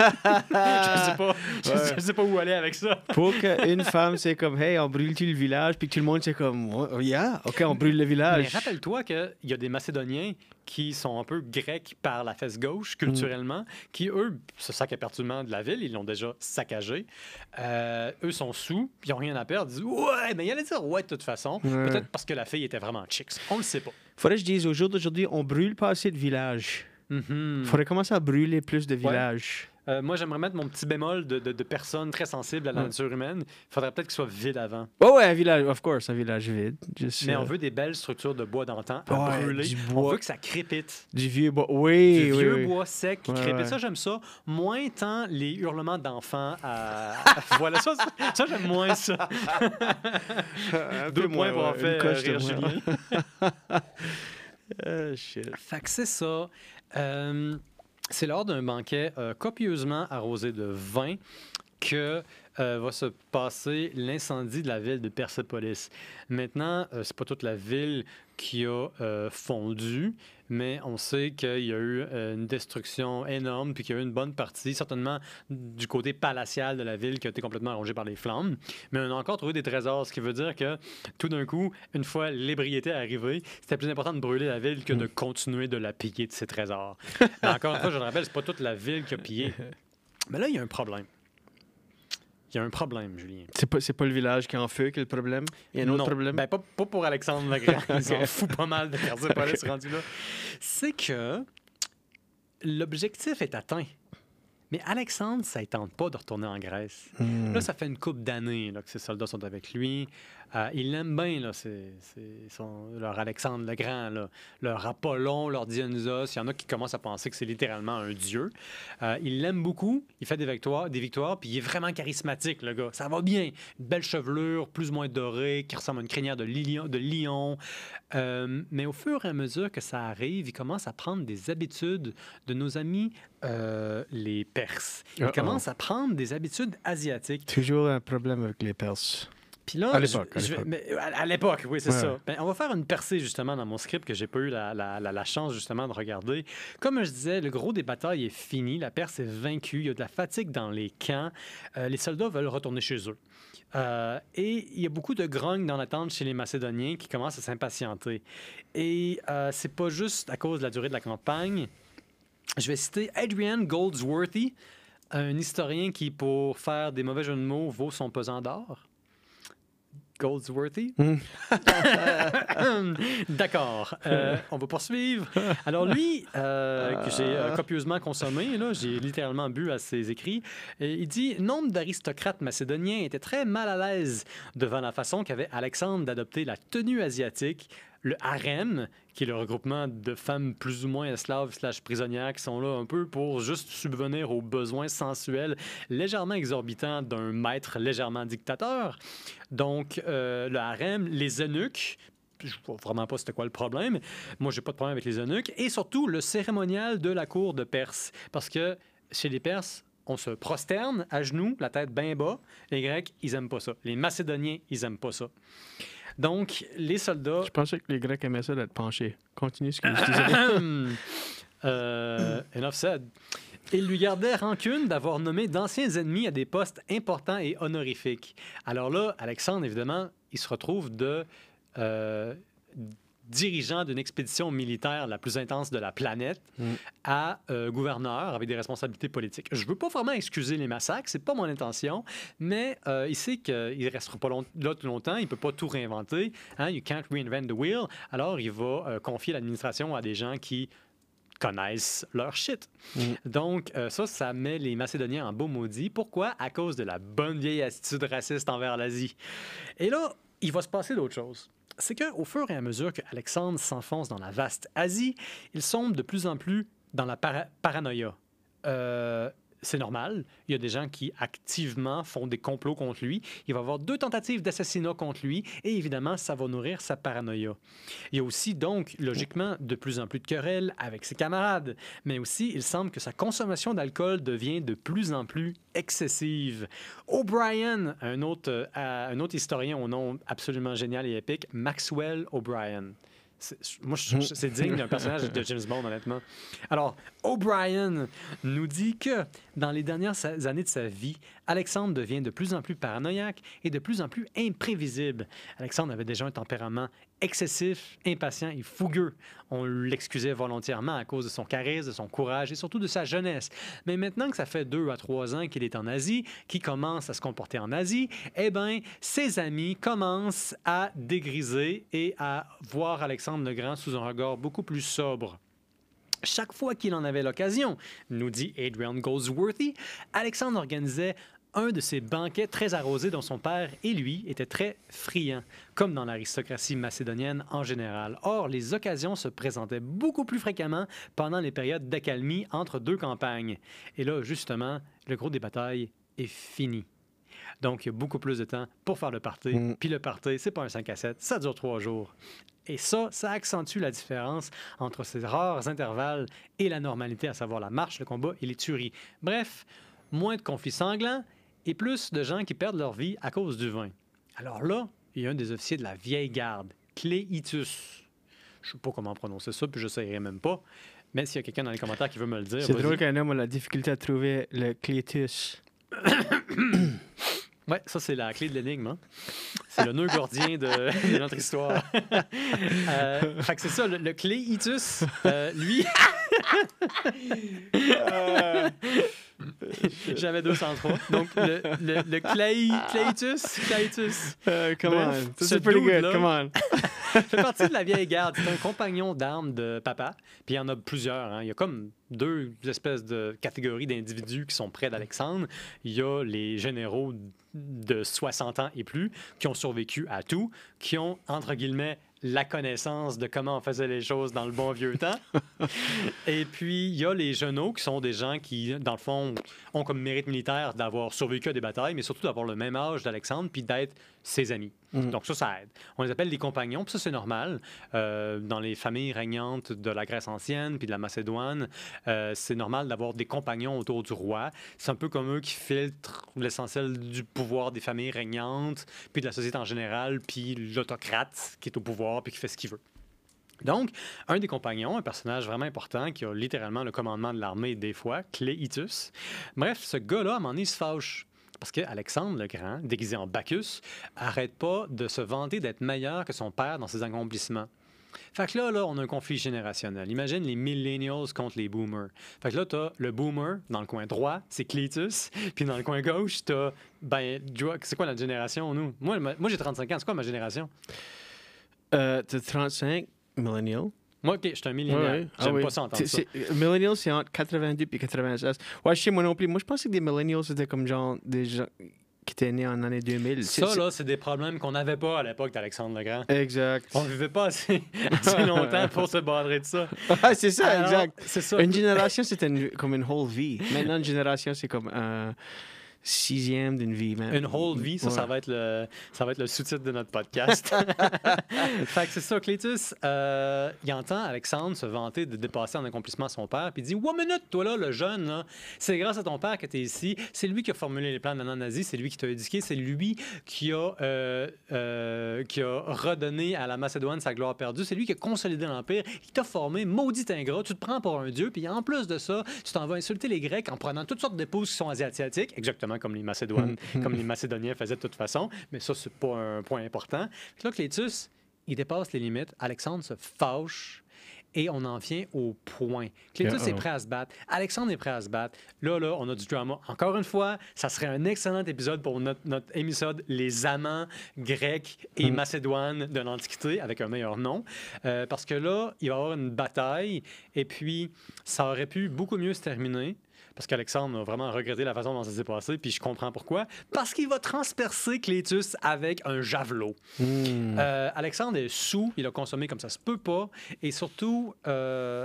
je sais pas, je, Ouais. sais, je sais pas où aller avec ça. Pour qu'une femme, c'est comme, hey, on brûle-tu le village? Puis que tout le monde, c'est comme, oh, yeah, OK, on brûle le Mais village. rappelle-toi qu'il y a des Macédoniens qui sont un peu grecs par la fesse gauche, culturellement, qui, eux, se saquent éperdument de la ville, ils l'ont déjà saccagée. Euh, eux sont sous, puis ils n'ont rien à perdre. Ils disent, ouais, mais il allait dire, ouais, de toute façon. Ouais. Peut-être parce que la fille était vraiment chicks. On le sait pas. Faudrait que je dise, au jour d'aujourd'hui, on brûle pas assez de villages. Mhm. Faudrait commencer à brûler plus de Ouais. villages. Euh, moi, j'aimerais mettre mon petit bémol de, de, de personnes très sensibles à la Ouais. nature humaine. Il faudrait peut-être qu'il soit vide avant. Oh ouais, un village, of course, un village vide. Juste, Mais euh, on veut des belles structures de bois d'antan à Ouais, brûler. du On bois. veut que ça crépite. Du vieux bois. Oui, Du oui, vieux oui. bois sec qui Ouais, crépite. ouais. Ça, j'aime ça. Moins tant les hurlements d'enfants à... voilà, ça, ça, ça, j'aime moins ça. Un Deux peu points pour avoir ouais, fait une coche euh, de rire moins. Julien. Ah, shit. Fait que c'est ça. Euh, c'est lors d'un banquet euh, copieusement arrosé de vin que euh, va se passer l'incendie de la ville de Persépolis. Maintenant, euh, c'est pas toute la ville qui a euh, fondu, mais on sait qu'il y a eu euh, une destruction énorme, puis qu'il y a eu une bonne partie, certainement du côté palatial de la ville, qui a été complètement rongée par les flammes. Mais on a encore trouvé des trésors, ce qui veut dire que tout d'un coup, une fois l'ébriété arrivée, c'était plus important de brûler la ville que de continuer de la piller de ses trésors. Mais encore une fois, je le rappelle, c'est pas toute la ville qui a pillé. Mais là, il y a un problème. Il y a un problème, Julien. C'est pas, c'est pas le village qui est en feu qui est le problème? Il y a un autre Non. problème? Ben, pas, pas pour Alexandre le Grand. Ils s'en foutent pas mal de Persépolis rendu là. C'est que l'objectif est atteint. Mais Alexandre, ça ne tente pas de retourner en Grèce. Hmm. Là, ça fait une couple d'années là, que ses soldats sont avec lui. Euh, il l'aime bien, là, c'est, c'est son- leur Alexandre le Grand, là, leur Apollon, leur Dionysos. Il y en a qui commencent à penser que c'est littéralement un dieu. Euh, il l'aime beaucoup, il fait des victoires, des victoires, puis il est vraiment charismatique, le gars. Ça va bien. Une belle chevelure, plus ou moins dorée, qui ressemble à une crinière de lion. De lion. Euh, mais au fur et à mesure que ça arrive, il commence à prendre des habitudes de nos amis euh, les Perses. Il Uh-oh. commence à prendre des habitudes asiatiques. Toujours un problème avec les Perses. Puis là, À l'époque, je- à je vais- l'époque. mais à, à l'époque, oui, c'est Ouais. ça. Ben, on va faire une percée justement dans mon script que j'ai pas eu la, la- la- la chance justement de regarder. Comme je disais, le gros des batailles est fini, la Perse est vaincue, il y a de la fatigue dans les camps, Euh, les soldats veulent retourner chez eux. Euh, et il y a beaucoup de grogne dans l'attente chez les Macédoniens qui commencent à s'impatienter. Et euh, c'est pas juste à cause de la durée de la campagne. Je vais citer Adrian Goldsworthy, un historien qui, pour faire des mauvais jeux de mots, vaut son pesant d'or. Goldsworthy. Mm. D'accord. Euh, on va poursuivre. Alors lui, euh, que j'ai euh, copieusement consommé, là, j'ai littéralement bu à ses écrits, et il dit « Nombre d'aristocrates macédoniens étaient très mal à l'aise devant la façon qu'avait Alexandre d'adopter la tenue asiatique, le harem, qui est le regroupement de femmes plus ou moins esclaves slash prisonnières qui sont là un peu pour juste subvenir aux besoins sensuels légèrement exorbitants d'un maître légèrement dictateur. Donc, euh, le harem, les eunuques, je vois vraiment pas c'était quoi le problème. Moi, j'ai pas de problème avec les eunuques. Et surtout, le cérémonial de la cour de Perse. Parce que chez les Perses, on se prosterne à genoux, la tête bien bas. Les Grecs, ils aiment pas ça. Les Macédoniens, ils aiment pas ça. Donc, les soldats... Je pensais que les Grecs aimaient ça d'être penchés. Continue ce que je disais. euh, enough said. Il lui gardait rancune d'avoir nommé d'anciens ennemis à des postes importants et honorifiques. Alors là, Alexandre, évidemment, il se retrouve de euh, dirigeant d'une expédition militaire la plus intense de la planète Mm. à euh, gouverneur avec des responsabilités politiques. Je ne veux pas vraiment excuser les massacres, c'est pas mon intention, mais euh, il sait qu'il ne restera pas long- là tout longtemps, il ne peut pas tout réinventer. Hein? You can't reinvent the wheel. Alors, il va euh, confier l'administration à des gens qui connaissent leur shit. Mm. Donc, euh, ça, ça met les Macédoniens en beau maudit. Pourquoi? À cause de la bonne vieille attitude raciste envers l'Asie. Et là, il va se passer d'autres choses. C'est qu'au fur et à mesure que Alexandre s'enfonce dans la vaste Asie, il sombre de plus en plus dans la para- paranoïa. Euh, c'est normal. Il y a des gens qui activement font des complots contre lui. Il va y avoir deux tentatives d'assassinat contre lui et évidemment, ça va nourrir sa paranoïa. Il y a aussi donc, logiquement, de plus en plus de querelles avec ses camarades. Mais aussi, il semble que sa consommation d'alcool devient de plus en plus excessive. O'Brien, un autre, euh, un autre historien au nom absolument génial et épique, Maxwell O'Brien. C'est, moi, je, je, c'est digne d'un personnage de James Bond, honnêtement. Alors, O'Brien nous dit que dans les dernières années de sa vie, Alexandre devient de plus en plus paranoïaque et de plus en plus imprévisible. Alexandre avait déjà un tempérament excessif, impatient et fougueux. On l'excusait volontairement à cause de son charisme, de son courage et surtout de sa jeunesse. Mais maintenant que ça fait deux à trois ans qu'il est en Asie, qu'il commence à se comporter en Asie, eh bien, ses amis commencent à dégriser et à voir Alexandre le Grand sous un regard beaucoup plus sobre. Chaque fois qu'il en avait l'occasion, nous dit Adrian Goldsworthy, Alexandre organisait un de ces banquets très arrosés dont son père et lui étaient très friands, comme dans l'aristocratie macédonienne en général. Or, les occasions se présentaient beaucoup plus fréquemment pendant les périodes d'accalmie entre deux campagnes. Et là, justement, le gros des batailles est fini. Donc, il y a beaucoup plus de temps pour faire le party. Mm. Puis le party, c'est pas un cinq à sept, ça dure trois jours. Et ça, ça accentue la différence entre ces rares intervalles et la normalité, à savoir la marche, le combat et les tueries. Bref, moins de conflits sanglants et plus de gens qui perdent leur vie à cause du vin. Alors là, il y a un des officiers de la vieille garde, Cléitus. Je ne sais pas comment prononcer ça, puis je ne saurais même pas. Mais s'il y a quelqu'un dans les commentaires qui veut me le dire... C'est vas-y. Drôle qu'un homme a la difficulté à trouver le Cléitus. Oui, ça, c'est la clé de l'énigme. Hein? C'est le nœud gordien de, de notre histoire. euh, fait que c'est ça, le, le Cléitus, euh, lui... euh... J'avais deux cent trois. Donc, le, le, le Clay, Cléitus, Cléitus. Uh, come on. C'est pretty good. Come on. fait partie de la vieille garde. C'est un compagnon d'armes de papa. Puis il y en a plusieurs. Hein. Il y a comme deux espèces de catégories d'individus qui sont près d'Alexandre. Il y a les généraux de soixante ans et plus qui ont survécu à tout, qui ont, entre guillemets, la connaissance de comment on faisait les choses dans le bon vieux temps. Et puis, il y a les genoux qui sont des gens qui, dans le fond, ont comme mérite militaire d'avoir survécu à des batailles, mais surtout d'avoir le même âge d'Alexandre puis d'être ses amis. Mm-hmm. Donc ça, ça aide. On les appelle les compagnons, puis ça, c'est normal. Euh, dans les familles régnantes de la Grèce ancienne puis de la Macédoine, euh, c'est normal d'avoir des compagnons autour du roi. C'est un peu comme eux qui filtrent l'essentiel du pouvoir des familles régnantes, puis de la société en général, puis l'autocrate qui est au pouvoir puis qui fait ce qu'il veut. Donc, un des compagnons, un personnage vraiment important qui a littéralement le commandement de l'armée des fois, Cléitus. Bref, ce gars-là, à un moment donné, il se fâche. Parce qu'Alexandre le Grand, déguisé en Bacchus, arrête pas de se vanter d'être meilleur que son père dans ses accomplissements. Fait que là, là, on a un conflit générationnel. Imagine les millennials contre les boomers. Fait que là, t'as le boomer dans le coin droit, c'est Cléitus. Puis dans le coin gauche, t'as... Ben, c'est quoi notre génération, nous? Moi, moi j'ai trente-cinq ans. C'est quoi ma génération? Euh, t'as trente-cinq, millennial. Moi, OK, je suis un millénial. Ouais, J'aime ah oui. pas ça entendre c'est, ça. C'est, millennials, c'est entre quatre-vingt-deux et quatre-vingt-seize. Ouais, je sais, moi non plus. Moi, je pensais que des millennials, c'était comme genre des gens qui étaient nés en l'année deux mille. Ça, c'est, là, c'est des problèmes qu'on n'avait pas à l'époque d'Alexandre le Grand. Exact. On vivait pas assez, assez longtemps pour se badrer de ça. Ah, c'est ça, Alors, exact. C'est ça. Une génération, c'était une, comme une whole vie. Maintenant, une génération, c'est comme un sixième d'une vie. Même. Une whole vie, ça, ouais. ça va être le, ça va être le sous-titre de notre podcast. Fait que c'est ça, Cléitus, euh, il entend Alexandre se vanter de dépasser en accomplissement son père, puis il dit « One minute, toi là, le jeune, là, c'est grâce à ton père que tu es ici, c'est lui qui a formulé les plans de la nazie, c'est lui qui t'a éduqué, c'est lui qui a, euh, euh, qui a redonné à la Macédoine sa gloire perdue, c'est lui qui a consolidé l'Empire, qui t'a formé, maudit ingrat, tu te prends pour un dieu, puis en plus de ça, tu t'en vas insulter les Grecs en prenant toutes sortes d'épouses qui sont asiatiques, exactement comme les Macédoines, comme les Macédoniens faisaient de toute façon, mais ça, c'est pas un point important. Puis là, Cléitus, il dépasse les limites. Alexandre se fâche et on en vient au point. Cléitus est prêt à se battre. Alexandre est prêt à se battre. Là, là, on a du drama. Encore une fois, ça serait un excellent épisode pour notre, notre épisode Les amants grecs et mm. macédoines de l'Antiquité, avec un meilleur nom. Euh, parce que là, il va y avoir une bataille et puis ça aurait pu beaucoup mieux se terminer. Parce qu'Alexandre a vraiment regretté la façon dont ça s'est passé, puis je comprends pourquoi. Parce qu'il va transpercer Cléitus avec un javelot. Mm. Euh, Alexandre est sous, il a consommé comme ça se peut pas, et surtout, euh,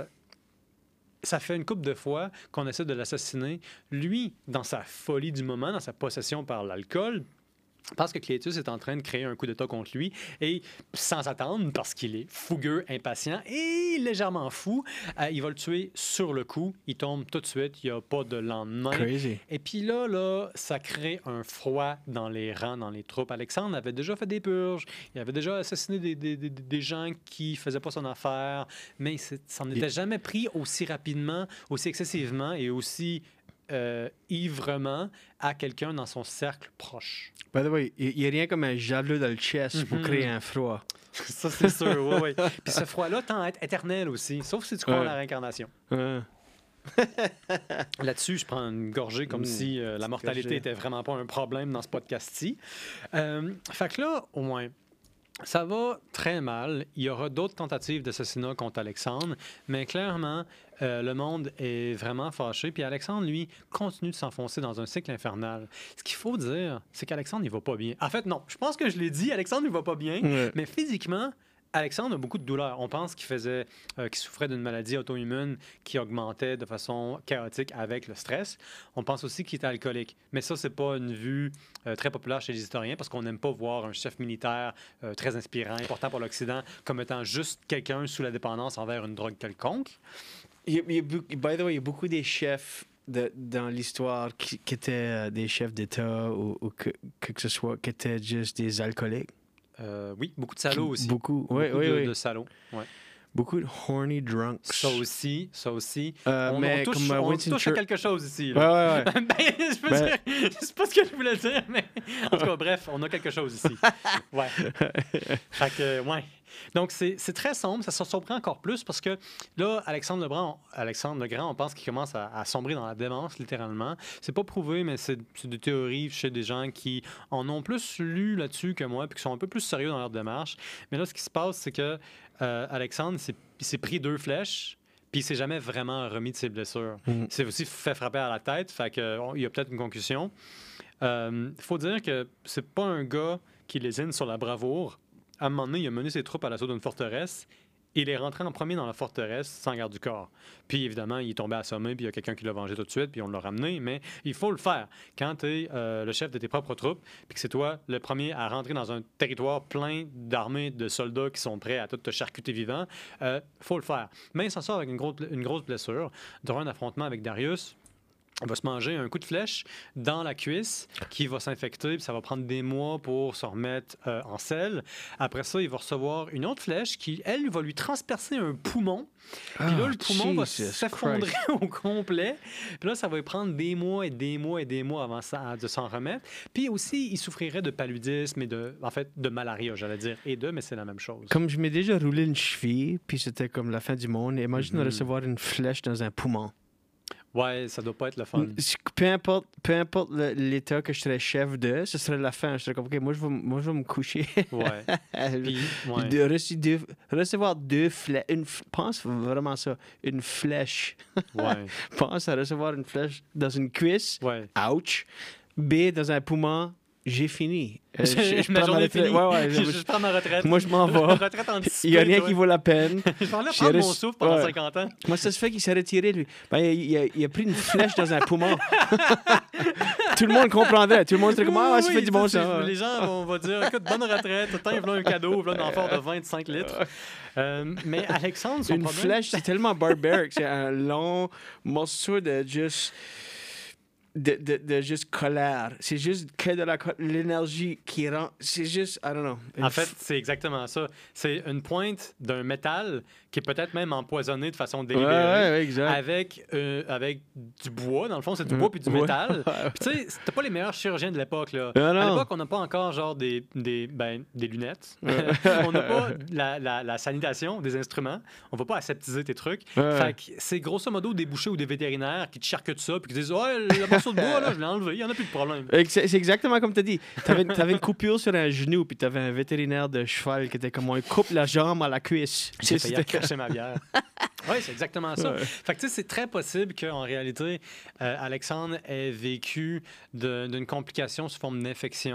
ça fait une couple de fois qu'on essaie de l'assassiner. Lui, dans sa folie du moment, dans sa possession par l'alcool, parce que Clétus est en train de créer un coup d'État contre lui et sans attendre, parce qu'il est fougueux, impatient et légèrement fou, euh, il va le tuer sur le coup. Il tombe tout de suite, il n'y a pas de lendemain. Crazy. Et puis là, là, ça crée un froid dans les rangs, dans les troupes. Alexandre avait déjà fait des purges, il avait déjà assassiné des, des, des, des gens qui ne faisaient pas son affaire, mais il s'en était Il... jamais pris aussi rapidement, aussi excessivement et aussi euh, ivrement à quelqu'un dans son cercle proche. By the way, il n'y a rien comme un javelot dans le chest mm-hmm. pour créer un froid. Ça, c'est sûr, oui, oui. Puis ce froid-là tend à être éternel aussi, sauf si tu crois ouais. en la réincarnation. Ouais. Là-dessus, je prends une gorgée comme mmh, si euh, la mortalité était vraiment pas un problème dans ce podcast-ci. Euh, fait que là, au moins, ça va très mal. Il y aura d'autres tentatives d'assassinat contre Alexandre, mais clairement, euh, le monde est vraiment fâché. Puis Alexandre, lui, continue de s'enfoncer dans un cycle infernal. Ce qu'il faut dire, c'est qu'Alexandre, il va pas bien. En fait, non, je pense que je l'ai dit, Alexandre, il va pas bien, ouais. mais physiquement, Alexandre a beaucoup de douleurs. On pense qu'il faisait, euh, qu'il souffrait d'une maladie auto-immune qui augmentait de façon chaotique avec le stress. On pense aussi qu'il était alcoolique. Mais ça, c'est pas une vue euh, très populaire chez les historiens parce qu'on n'aime pas voir un chef militaire euh, très inspirant, important pour l'Occident, comme étant juste quelqu'un sous la dépendance envers une drogue quelconque. Il y a, il y a, by the way, il y a beaucoup des chefs de, dans l'histoire qui, qui étaient des chefs d'État ou, ou que, que, que ce soit, qui étaient juste des alcooliques. Euh, oui, beaucoup de salauds aussi. Beaucoup, oui, beaucoup oui, de, oui. de salauds, ouais. Beaucoup de horny drunks. Ça aussi, ça aussi. Euh, on, mais on touche, comme on Winston touche à Chur- quelque chose ici. Là. Ouais, ouais, ouais. ben, je peux ben... dire, je sais pas ce que je voulais dire, mais en tout cas, bref, on a quelque chose ici. Ouais. Fait que, ouais. Donc, c'est, c'est très sombre. Ça se surprend encore plus parce que là, Alexandre le Grand, Alexandre le Grand, on pense qu'il commence à, à sombrer dans la démence, littéralement. C'est pas prouvé, mais c'est, c'est des théories chez des gens qui en ont plus lu là-dessus que moi puis qui sont un peu plus sérieux dans leur démarche. Mais là, ce qui se passe, c'est que euh, Alexandre, c'est, il s'est pris deux flèches puis il s'est jamais vraiment remis de ses blessures. Mm. Il s'est aussi fait frapper à la tête, fait qu'il y a peut-être une concussion. Il euh, faut dire que c'est pas un gars qui lésine sur la bravoure. À un moment donné, il a mené ses troupes à l'assaut d'une forteresse. Il est rentré en premier dans la forteresse sans garde du corps. Puis, évidemment, il est tombé assommé, puis il y a quelqu'un qui l'a vengé tout de suite, puis on l'a ramené. Mais il faut le faire. Quand tu es euh, le chef de tes propres troupes, puis que c'est toi le premier à rentrer dans un territoire plein d'armées de soldats qui sont prêts à tout te charcuter vivant, il euh, faut le faire. Mais il s'en sort avec une, gros, une grosse blessure. Durant un affrontement avec Darius, il va se manger un coup de flèche dans la cuisse qui va s'infecter, puis ça va prendre des mois pour se remettre euh, en selle. Après ça, il va recevoir une autre flèche qui, elle, va lui transpercer un poumon. Puis là, oh, le poumon Jesus va s'effondrer Christ. au complet. Puis là, ça va lui prendre des mois et des mois et des mois avant ça, de s'en remettre. Puis aussi, il souffrirait de paludisme et de, en fait, de malaria, j'allais dire. Et de, mais c'est la même chose. Comme je m'ai déjà roulé une cheville, puis c'était comme la fin du monde. Imagine Mm-hmm. recevoir une flèche dans un poumon. Ouais, ça doit pas être le fun. Peu importe, peu importe le, l'état que je serais chef de, ce serait la fin. Je serais comme, OK, moi, je vais, moi, je vais me coucher. Ouais. Puis, ouais. De rece- deux, recevoir deux flèches. Une, pense vraiment ça. Une flèche. Ouais. Pense à recevoir une flèche dans une cuisse. Ouais. Ouch. B, dans un poumon. J'ai fini. Euh, je, je, ma journée est finie. Ouais, ouais, je, je prends ma retraite. Moi, je m'en vais. Retraite anticipée. Il n'y a rien toi. qui vaut la peine. Je vais aller prendre mon souffle pendant ouais. cinquante ans. Moi, ça se fait qu'il s'est retiré, lui. Ben, il, il, a, il a pris une flèche dans un poumon. Tout le monde comprendrait. Tout le monde serait comme, ah, ça oui, fait du bon ça. sens. Les gens vont, vont dire, écoute, bonne retraite. Tant il veut un cadeau, il veut un enfant de vingt-cinq litres. Euh, mais Alexandre, son une problème... flèche, c'est tellement barbarique. C'est un long morceau de juste... De, de, de juste colère. C'est juste que de la co- l'énergie qui rend... C'est juste... I don't know. Une en fait, c'est exactement ça. C'est une pointe d'un métal qui est peut-être même empoisonné de façon délibérée. Ouais, ouais, exact. Avec, euh, avec du bois. Dans le fond, c'est du mmh. bois puis du ouais. métal. Puis tu sais, c'était pas les meilleurs chirurgiens de l'époque. Là. Non, non. À l'époque, on n'a pas encore genre des, des, ben, des lunettes. On n'a pas la, la, la sanitation des instruments. On va pas aseptiser tes trucs. Ouais. Fait que c'est grosso modo des bouchers ou des vétérinaires qui te charcutent ça puis qui disent « Ouais, le morceau de bois, là, je l'ai enlevé. Il y en a plus de problème. » C'est, c'est exactement comme tu as dit. Tu avais une coupure sur un genou puis tu avais un vétérinaire de cheval qui était comme on coupe la jambe à la cuisse. J'ai failli cracher ma bière. Oui, c'est exactement ça. Ouais. Fait que tu sais, c'est très possible qu'en réalité, euh, Alexandre ait vécu de, d'une complication sous forme d'infection.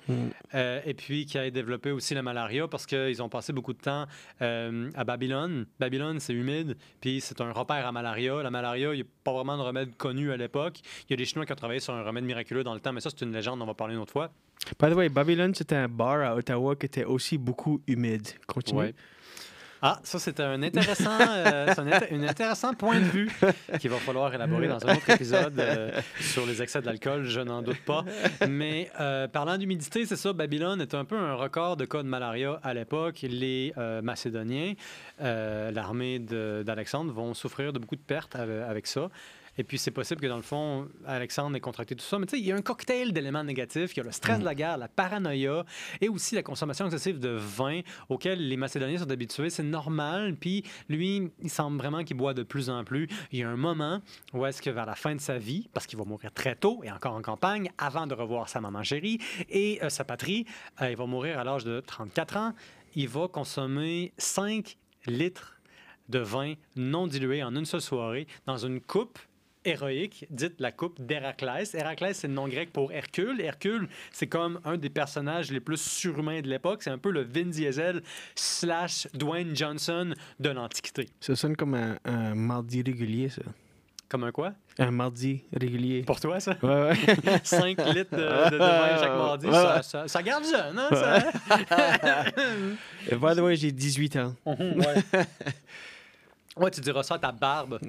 Mm. euh, et puis qui a développé aussi la malaria parce qu'ils ont passé beaucoup de temps euh, à Babylone. Babylone, c'est humide, puis c'est un repère à malaria. La malaria, il n'y a pas vraiment de remède connu à l'époque. Il y a des Chinois qui ont travaillé sur un remède miraculeux dans le temps, mais ça, c'est une légende, on va parler une autre fois. By the way, Babylone, c'était un bar à Ottawa qui était aussi beaucoup humide. Continue. Ouais. Ah, ça, c'est un intéressant, euh, c'est un, inté- un intéressant point de vue qu'il va falloir élaborer dans un autre épisode euh, sur les excès d'alcool, je n'en doute pas. Mais euh, parlant d'humidité, c'est ça, Babylone est un peu un record de cas de malaria à l'époque. Les euh, Macédoniens, euh, l'armée de- d'Alexandre, vont souffrir de beaucoup de pertes avec, avec ça. Et puis, c'est possible que, dans le fond, Alexandre ait contracté tout ça. Mais tu sais, il y a un cocktail d'éléments négatifs. Il y a le stress de la guerre, la paranoïa et aussi la consommation excessive de vin auquel les Macédoniens sont habitués. C'est normal. Puis, lui, il semble vraiment qu'il boit de plus en plus. Il y a un moment où est-ce que, vers la fin de sa vie, parce qu'il va mourir très tôt et encore en campagne, avant de revoir sa maman chérie et euh, sa patrie, euh, il va mourir à l'âge de trente-quatre ans. Il va consommer cinq litres de vin non dilué en une seule soirée dans une coupe héroïque, dite la coupe d'Héraclès. Héraclès, c'est le nom grec pour Hercule. Hercule, c'est comme un des personnages les plus surhumains de l'époque. C'est un peu le Vin Diesel slash Dwayne Johnson de l'Antiquité. Ça sonne comme un, un mardi régulier, ça. Comme un quoi? Un mardi régulier. Pour toi, ça? Ouais, ouais. cinq litres de, de, de vin chaque mardi, Ouais, ça, ouais. ça, ça garde jeune, hein? Ça? Et by the way, j'ai dix-huit ans. ouais. Ouais, tu diras ça à ta barbe.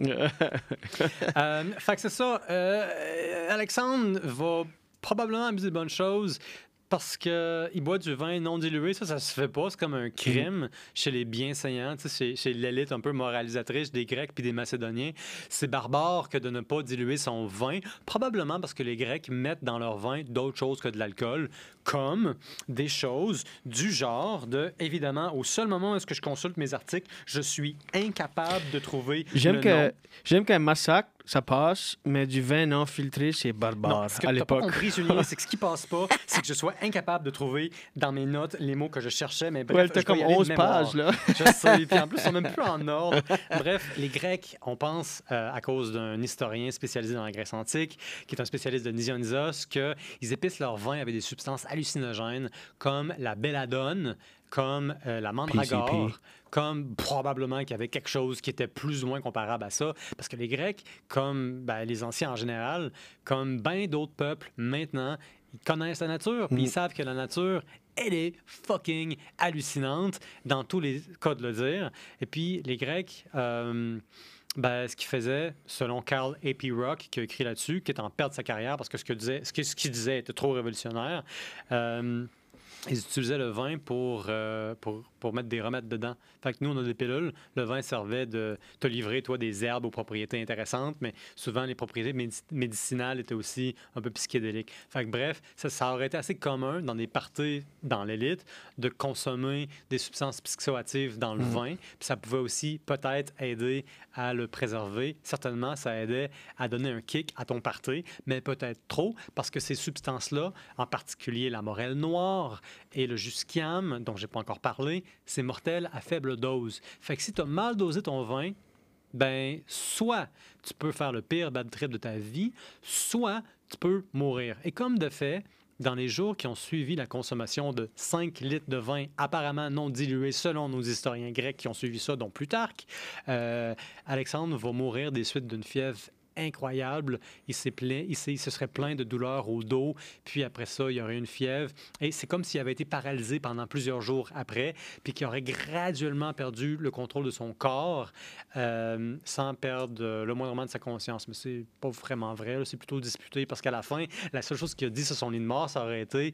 euh, fait que c'est ça. Euh, Alexandre va probablement abuser de bonnes choses parce qu'il boit du vin non dilué. Ça, ça se fait pas. C'est comme un crime chez les bienséants, tu sais, chez, chez l'élite un peu moralisatrice des Grecs puis des Macédoniens. C'est barbare que de ne pas diluer son vin, probablement parce que les Grecs mettent dans leur vin d'autres choses que de l'alcool, comme des choses du genre de, évidemment, au seul moment où est-ce que je consulte mes articles, je suis incapable de trouver J'aime le que nom. j'aime qu'un massacre, ça passe, mais du vin non filtré, c'est Non, barbare ce que à tu n'as pas l'époque. compris, Julien, c'est que ce qui passe pas, c'est que je sois incapable de trouver dans mes notes les mots que je cherchais. Mais bref, Ouais, t'as je vais comme y aller de onze mémoire. pages, là. Je sais, puis en plus, ils sont même plus en ordre. Bref, les Grecs, on pense, euh, à cause d'un historien spécialisé dans la Grèce antique, qui est un spécialiste de Dionysos, qu'ils épicent leur vin avec des substances hallucinogènes comme la belladone, comme euh, la mandragore, P C P. comme probablement qu'il y avait quelque chose qui était plus ou moins comparable à ça. Parce que les Grecs, comme ben, les Anciens en général, comme bien d'autres peuples maintenant, ils connaissent la nature, puis Mm. ils savent que la nature, elle est fucking hallucinante, dans tous les cas de le dire. Et puis, les Grecs... euh, ben, ce qu'il faisait, selon Carl A P Rock, qui a écrit là-dessus, qui est en perte de sa carrière parce que ce qu'il disait, ce que- ce qu'il disait était trop révolutionnaire, euh, ils utilisaient le vin pour, euh, pour, pour mettre des remèdes dedans. Fait que nous, on a des pilules. Le vin servait de te livrer, toi, des herbes aux propriétés intéressantes, mais souvent, les propriétés médi- médicinales étaient aussi un peu psychédéliques. Fait que bref, ça, ça aurait été assez commun dans des parties dans l'élite de consommer des substances psychoactives dans le Mhm. vin. Puis ça pouvait aussi peut-être aider à le préserver. Certainement, ça aidait à donner un kick à ton party, mais peut-être trop, parce que ces substances-là, en particulier la morelle noire et le jusquiam, dont j'ai pas encore parlé, c'est mortel à faible dose. Fait que si tu as mal dosé ton vin, ben soit tu peux faire le pire bad trip de ta vie, soit tu peux mourir. Et comme de fait, dans les jours qui ont suivi la consommation de cinq litres de vin apparemment non dilué selon nos historiens grecs qui ont suivi ça, dont Plutarque, euh, Alexandre va mourir des suites d'une fièvre incroyable. Il, s'est plaint, il, s'est- il se serait plaint de douleurs au dos, puis après ça, il y aurait une fièvre. Et c'est comme s'il avait été paralysé pendant plusieurs jours après, puis qu'il aurait graduellement perdu le contrôle de son corps euh, sans perdre euh, le moindrement de sa conscience. Mais c'est pas vraiment vrai, là. C'est plutôt disputé parce qu'à la fin, la seule chose qu'il a dit sur son lit de mort, ça aurait été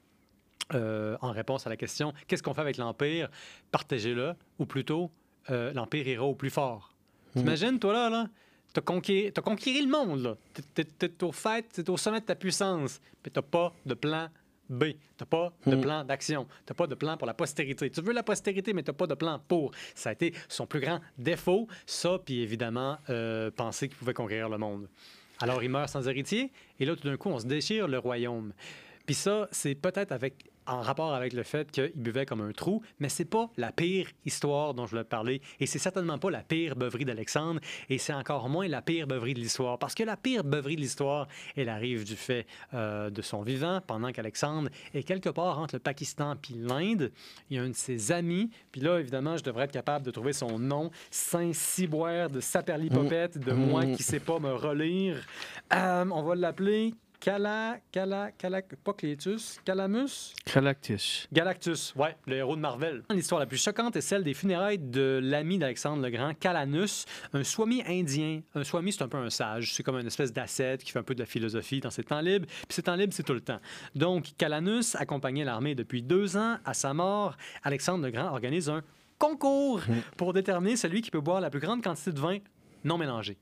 euh, en réponse à la question « Qu'est-ce qu'on fait avec l'Empire? Partagez-le, ou plutôt, euh, l'Empire ira au plus fort. Mm. T'imagines, toi, là, là t'as conquéri, t'as conquéri le monde, là. T'es, t'es, t'es au fait, t'es au sommet de ta puissance, mais t'as pas de plan B. T'as pas de Mm. plan d'action. T'as pas de plan pour la postérité. Tu veux la postérité, mais t'as pas de plan pour. Ça a été son plus grand défaut, ça, puis évidemment, euh, penser qu'il pouvait conquérir le monde. Alors, il meurt sans héritier, et là, tout d'un coup, on se déchire le royaume. Puis ça, c'est peut-être avec en rapport avec le fait qu'il buvait comme un trou, mais c'est pas la pire histoire dont je voulais te parler, et c'est certainement pas la pire beuverie d'Alexandre, et c'est encore moins la pire beuverie de l'histoire, parce que la pire beuverie de l'histoire, elle arrive du fait euh, de son vivant, pendant qu'Alexandre est quelque part entre le Pakistan puis l'Inde. Il y a un de ses amis, puis là, évidemment, je devrais être capable de trouver son nom, Saint-Ciboire de Saperlipopette, de moi qui sais pas me relire. Euh, on va l'appeler... Cala, Cala, Cala, pas Clétus, Calamus? Galactus. Galactus, ouais, le héros de Marvel. L'histoire la plus choquante est celle des funérailles de l'ami d'Alexandre le Grand, Calanus, un swami indien. Un swami, c'est un peu un sage, c'est comme une espèce d'ascète qui fait un peu de la philosophie dans ses temps libres, puis ses temps libres, c'est tout le temps. Donc, Calanus accompagnait l'armée depuis deux ans. À sa mort, Alexandre le Grand organise un concours pour déterminer celui qui peut boire la plus grande quantité de vin non mélangé.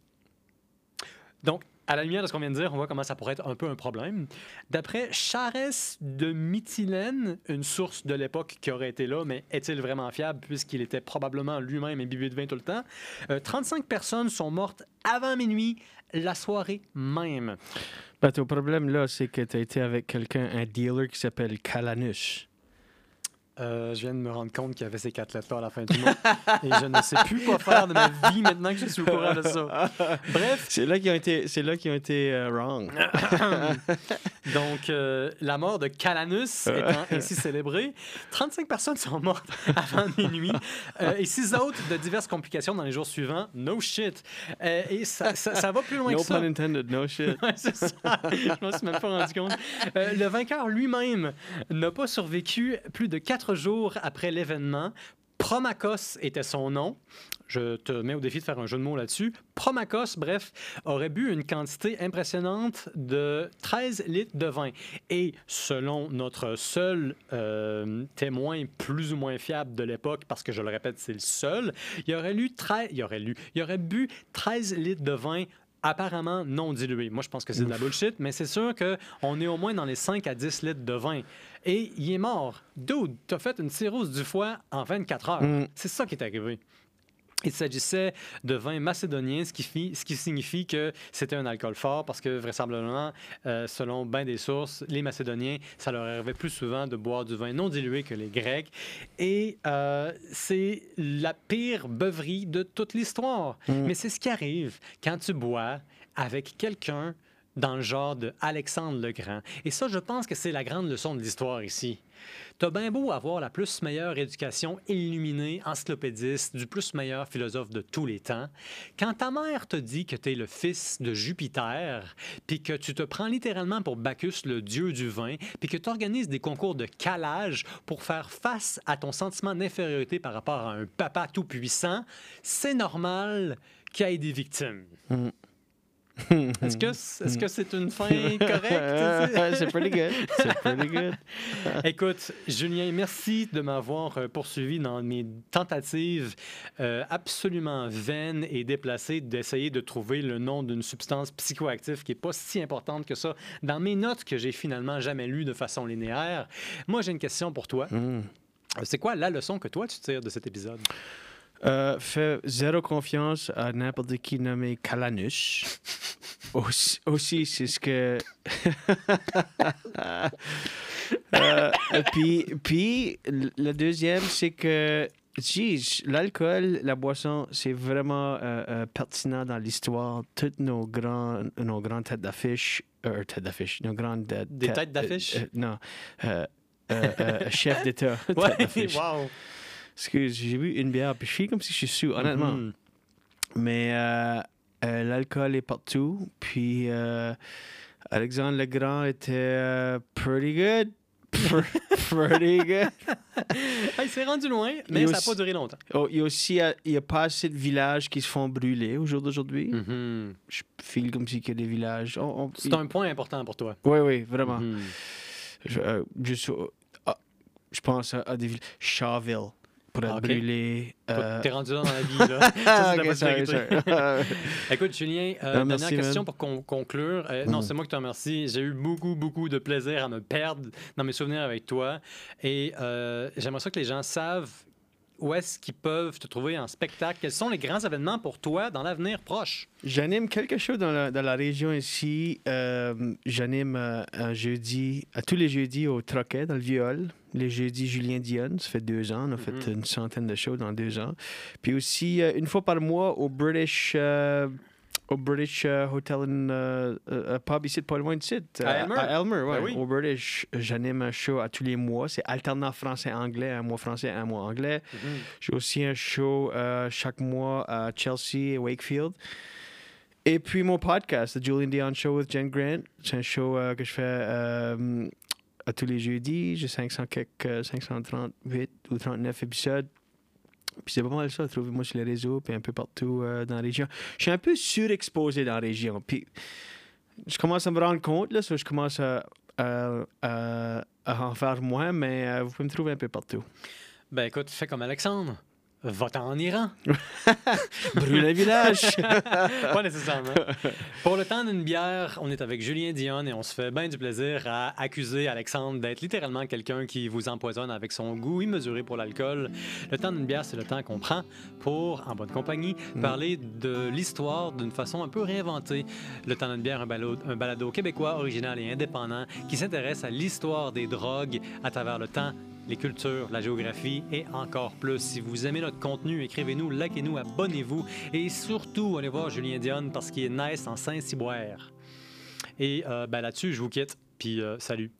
Donc, à la lumière de ce qu'on vient de dire, on voit comment ça pourrait être un peu un problème. D'après Charès de Mytilène, une source de l'époque qui aurait été là, mais est-il vraiment fiable puisqu'il était probablement lui-même imbibé de vin tout le temps? Euh, trente-cinq personnes sont mortes avant minuit, la soirée même. Ben, ton problème là, c'est que tu as été avec quelqu'un, un dealer qui s'appelle Calanus. Euh, je viens de me rendre compte qu'il y avait ces quatre lettres-là à la fin du mois. Et je ne sais plus quoi faire de ma vie maintenant que je suis au courant de ça. Bref. C'est là qu'ils ont été, c'est là qu'ils ont été uh, wrong. Donc, euh, la mort de Calanus étant ainsi célébrée, trente-cinq personnes sont mortes avant minuit euh, et six autres de diverses complications dans les jours suivants. No shit. Euh, et ça, ça, ça va plus loin no que ça. No pun intended, no shit. Ouais, c'est ça. Je m'en suis même pas rendu compte. Euh, le vainqueur lui-même n'a pas survécu plus de quatre jours après l'événement. Promachos était son nom. Je te mets au défi de faire un jeu de mots là-dessus. Promachos, bref, aurait bu une quantité impressionnante de treize litres de vin. Et selon notre seul euh, témoin plus ou moins fiable de l'époque, parce que je le répète, c'est le seul, il aurait, lu treize, il aurait, lu, il aurait bu treize litres de vin apparemment non dilué. Moi, je pense que c'est de la bullshit, mais c'est sûr qu'on est au moins dans les cinq à dix litres de vin. Et il est mort. Dude, t'as fait une cirrhose du foie en vingt-quatre heures. Mm. C'est ça qui est arrivé. Il s'agissait de vin macédonien, ce qui, fit, ce qui signifie que c'était un alcool fort parce que vraisemblablement, euh, selon bien des sources, les Macédoniens, ça leur arrivait plus souvent de boire du vin non dilué que les Grecs. Et euh, c'est la pire beuverie de toute l'histoire. Mmh. Mais c'est ce qui arrive quand tu bois avec quelqu'un dans le genre de Alexandre le Grand. Et ça, je pense que c'est la grande leçon de l'histoire ici. T'as bien beau avoir la plus meilleure éducation illuminée, encyclopédiste, du plus meilleur philosophe de tous les temps, quand ta mère te dit que t'es le fils de Jupiter, puis que tu te prends littéralement pour Bacchus, le dieu du vin, puis que tu organises des concours de calage pour faire face à ton sentiment d'infériorité par rapport à un papa tout-puissant, c'est normal qu'il y ait des victimes. Mm. Est-ce que, est-ce que c'est une fin correcte? C'est pretty good. C'est pretty good. Écoute, Julien, merci de m'avoir poursuivi dans mes tentatives euh, absolument vaines et déplacées d'essayer de trouver le nom d'une substance psychoactive qui n'est pas si importante que ça dans mes notes que j'ai finalement jamais lues de façon linéaire. Moi, j'ai une question pour toi. Mm. C'est quoi la leçon que toi, tu tires de cet épisode? Euh, fais zéro confiance à n'importe qui nommé Calanus. Aussi, aussi c'est ce que... euh, puis, puis, le deuxième, c'est que, geez, l'alcool, la boisson, c'est vraiment euh, euh, pertinent dans l'histoire. Toutes nos grands, nos grandes têtes d'affiche, euh, têtes d'affiche, nos grandes... Euh, Des têtes d'affiche? Euh, euh, non, euh, euh, euh, chef d'État. Ouais, wow! Parce que j'ai bu une bière, puis je suis comme si je suis sous, honnêtement. Mm-hmm. Mais euh, euh, l'alcool est partout, puis euh, Alexandre le Grand était euh, pretty good. Pretty good. Il s'est rendu loin, mais ça n'a pas duré longtemps. Oh, il y a aussi il y a pas assez de villages qui se font brûler au jour d'aujourd'hui. Mm-hmm. Je file comme si qu'il y a des villages. On, on, C'est il... un point important pour toi. Oui, oui, vraiment. Mm-hmm. Je, euh, juste, euh, ah, je pense à, à des villes. Shawville. Pour être okay. brûlé. Euh... T'es rendu là dans la vie, là. Ça, c'est okay, sorry, sorry. Écoute, Julien, euh, non, dernière merci, question man. Pour con- conclure. Euh, mm. Non, c'est moi qui te remercie. J'ai eu beaucoup, beaucoup de plaisir à me perdre dans mes souvenirs avec toi. Et euh, j'aimerais ça que les gens savent où est-ce qu'ils peuvent te trouver en spectacle? Quels sont les grands événements pour toi dans l'avenir proche? J'anime quelque chose dans la, dans la région ici. Euh, j'anime euh, un jeudi, à tous les jeudis au Troquet, dans le Viol. Les jeudis, Julien Dionne, ça fait deux ans. On a fait Mm-hmm. une centaine de shows dans deux ans. Puis aussi, euh, une fois par mois, au British... euh, au British euh, Hotel, and, euh, euh, un pub ici, pas loin de site. À Elmer? À Elmer, ouais. Ben oui. Au British, j'anime un show à tous les mois. C'est alternant français-anglais, un mois français, un mois anglais. Mm-hmm. J'ai aussi un show euh, chaque mois à Chelsea et Wakefield. Et puis mon podcast, The Julian Dion Show with Jen Grant. C'est un show euh, que je fais euh, à tous les jeudis. J'ai cinq cents quelques, cinq cent trente-huit ou trente-neuf épisodes. Puis c'est pas mal ça. Trouvez-moi sur les réseaux, puis un peu partout euh, dans la région. Je suis un peu surexposé dans la région. Puis je commence à me rendre compte, là, so je commence à, à, à, à en faire moins, mais euh, vous pouvez me trouver un peu partout. Ben écoute, fais comme Alexandre. Va-t'en en Iran. Brûle un village! Pas nécessairement. Pour le temps d'une bière, on est avec Julien Dionne et on se fait bien du plaisir à accuser Alexandre d'être littéralement quelqu'un qui vous empoisonne avec son goût immesuré pour l'alcool. Le temps d'une bière, c'est le temps qu'on prend pour, en bonne compagnie, Mm. parler de l'histoire d'une façon un peu réinventée. Le temps d'une bière, un balado, un balado québécois original et indépendant qui s'intéresse à l'histoire des drogues à travers le temps, les cultures, la géographie et encore plus. Si vous aimez notre contenu, écrivez-nous, likez-nous, abonnez-vous et surtout, allez voir Julien Dionne parce qu'il est nice en Saint-Cyboire. Et euh, ben, là-dessus, je vous quitte, puis euh, salut.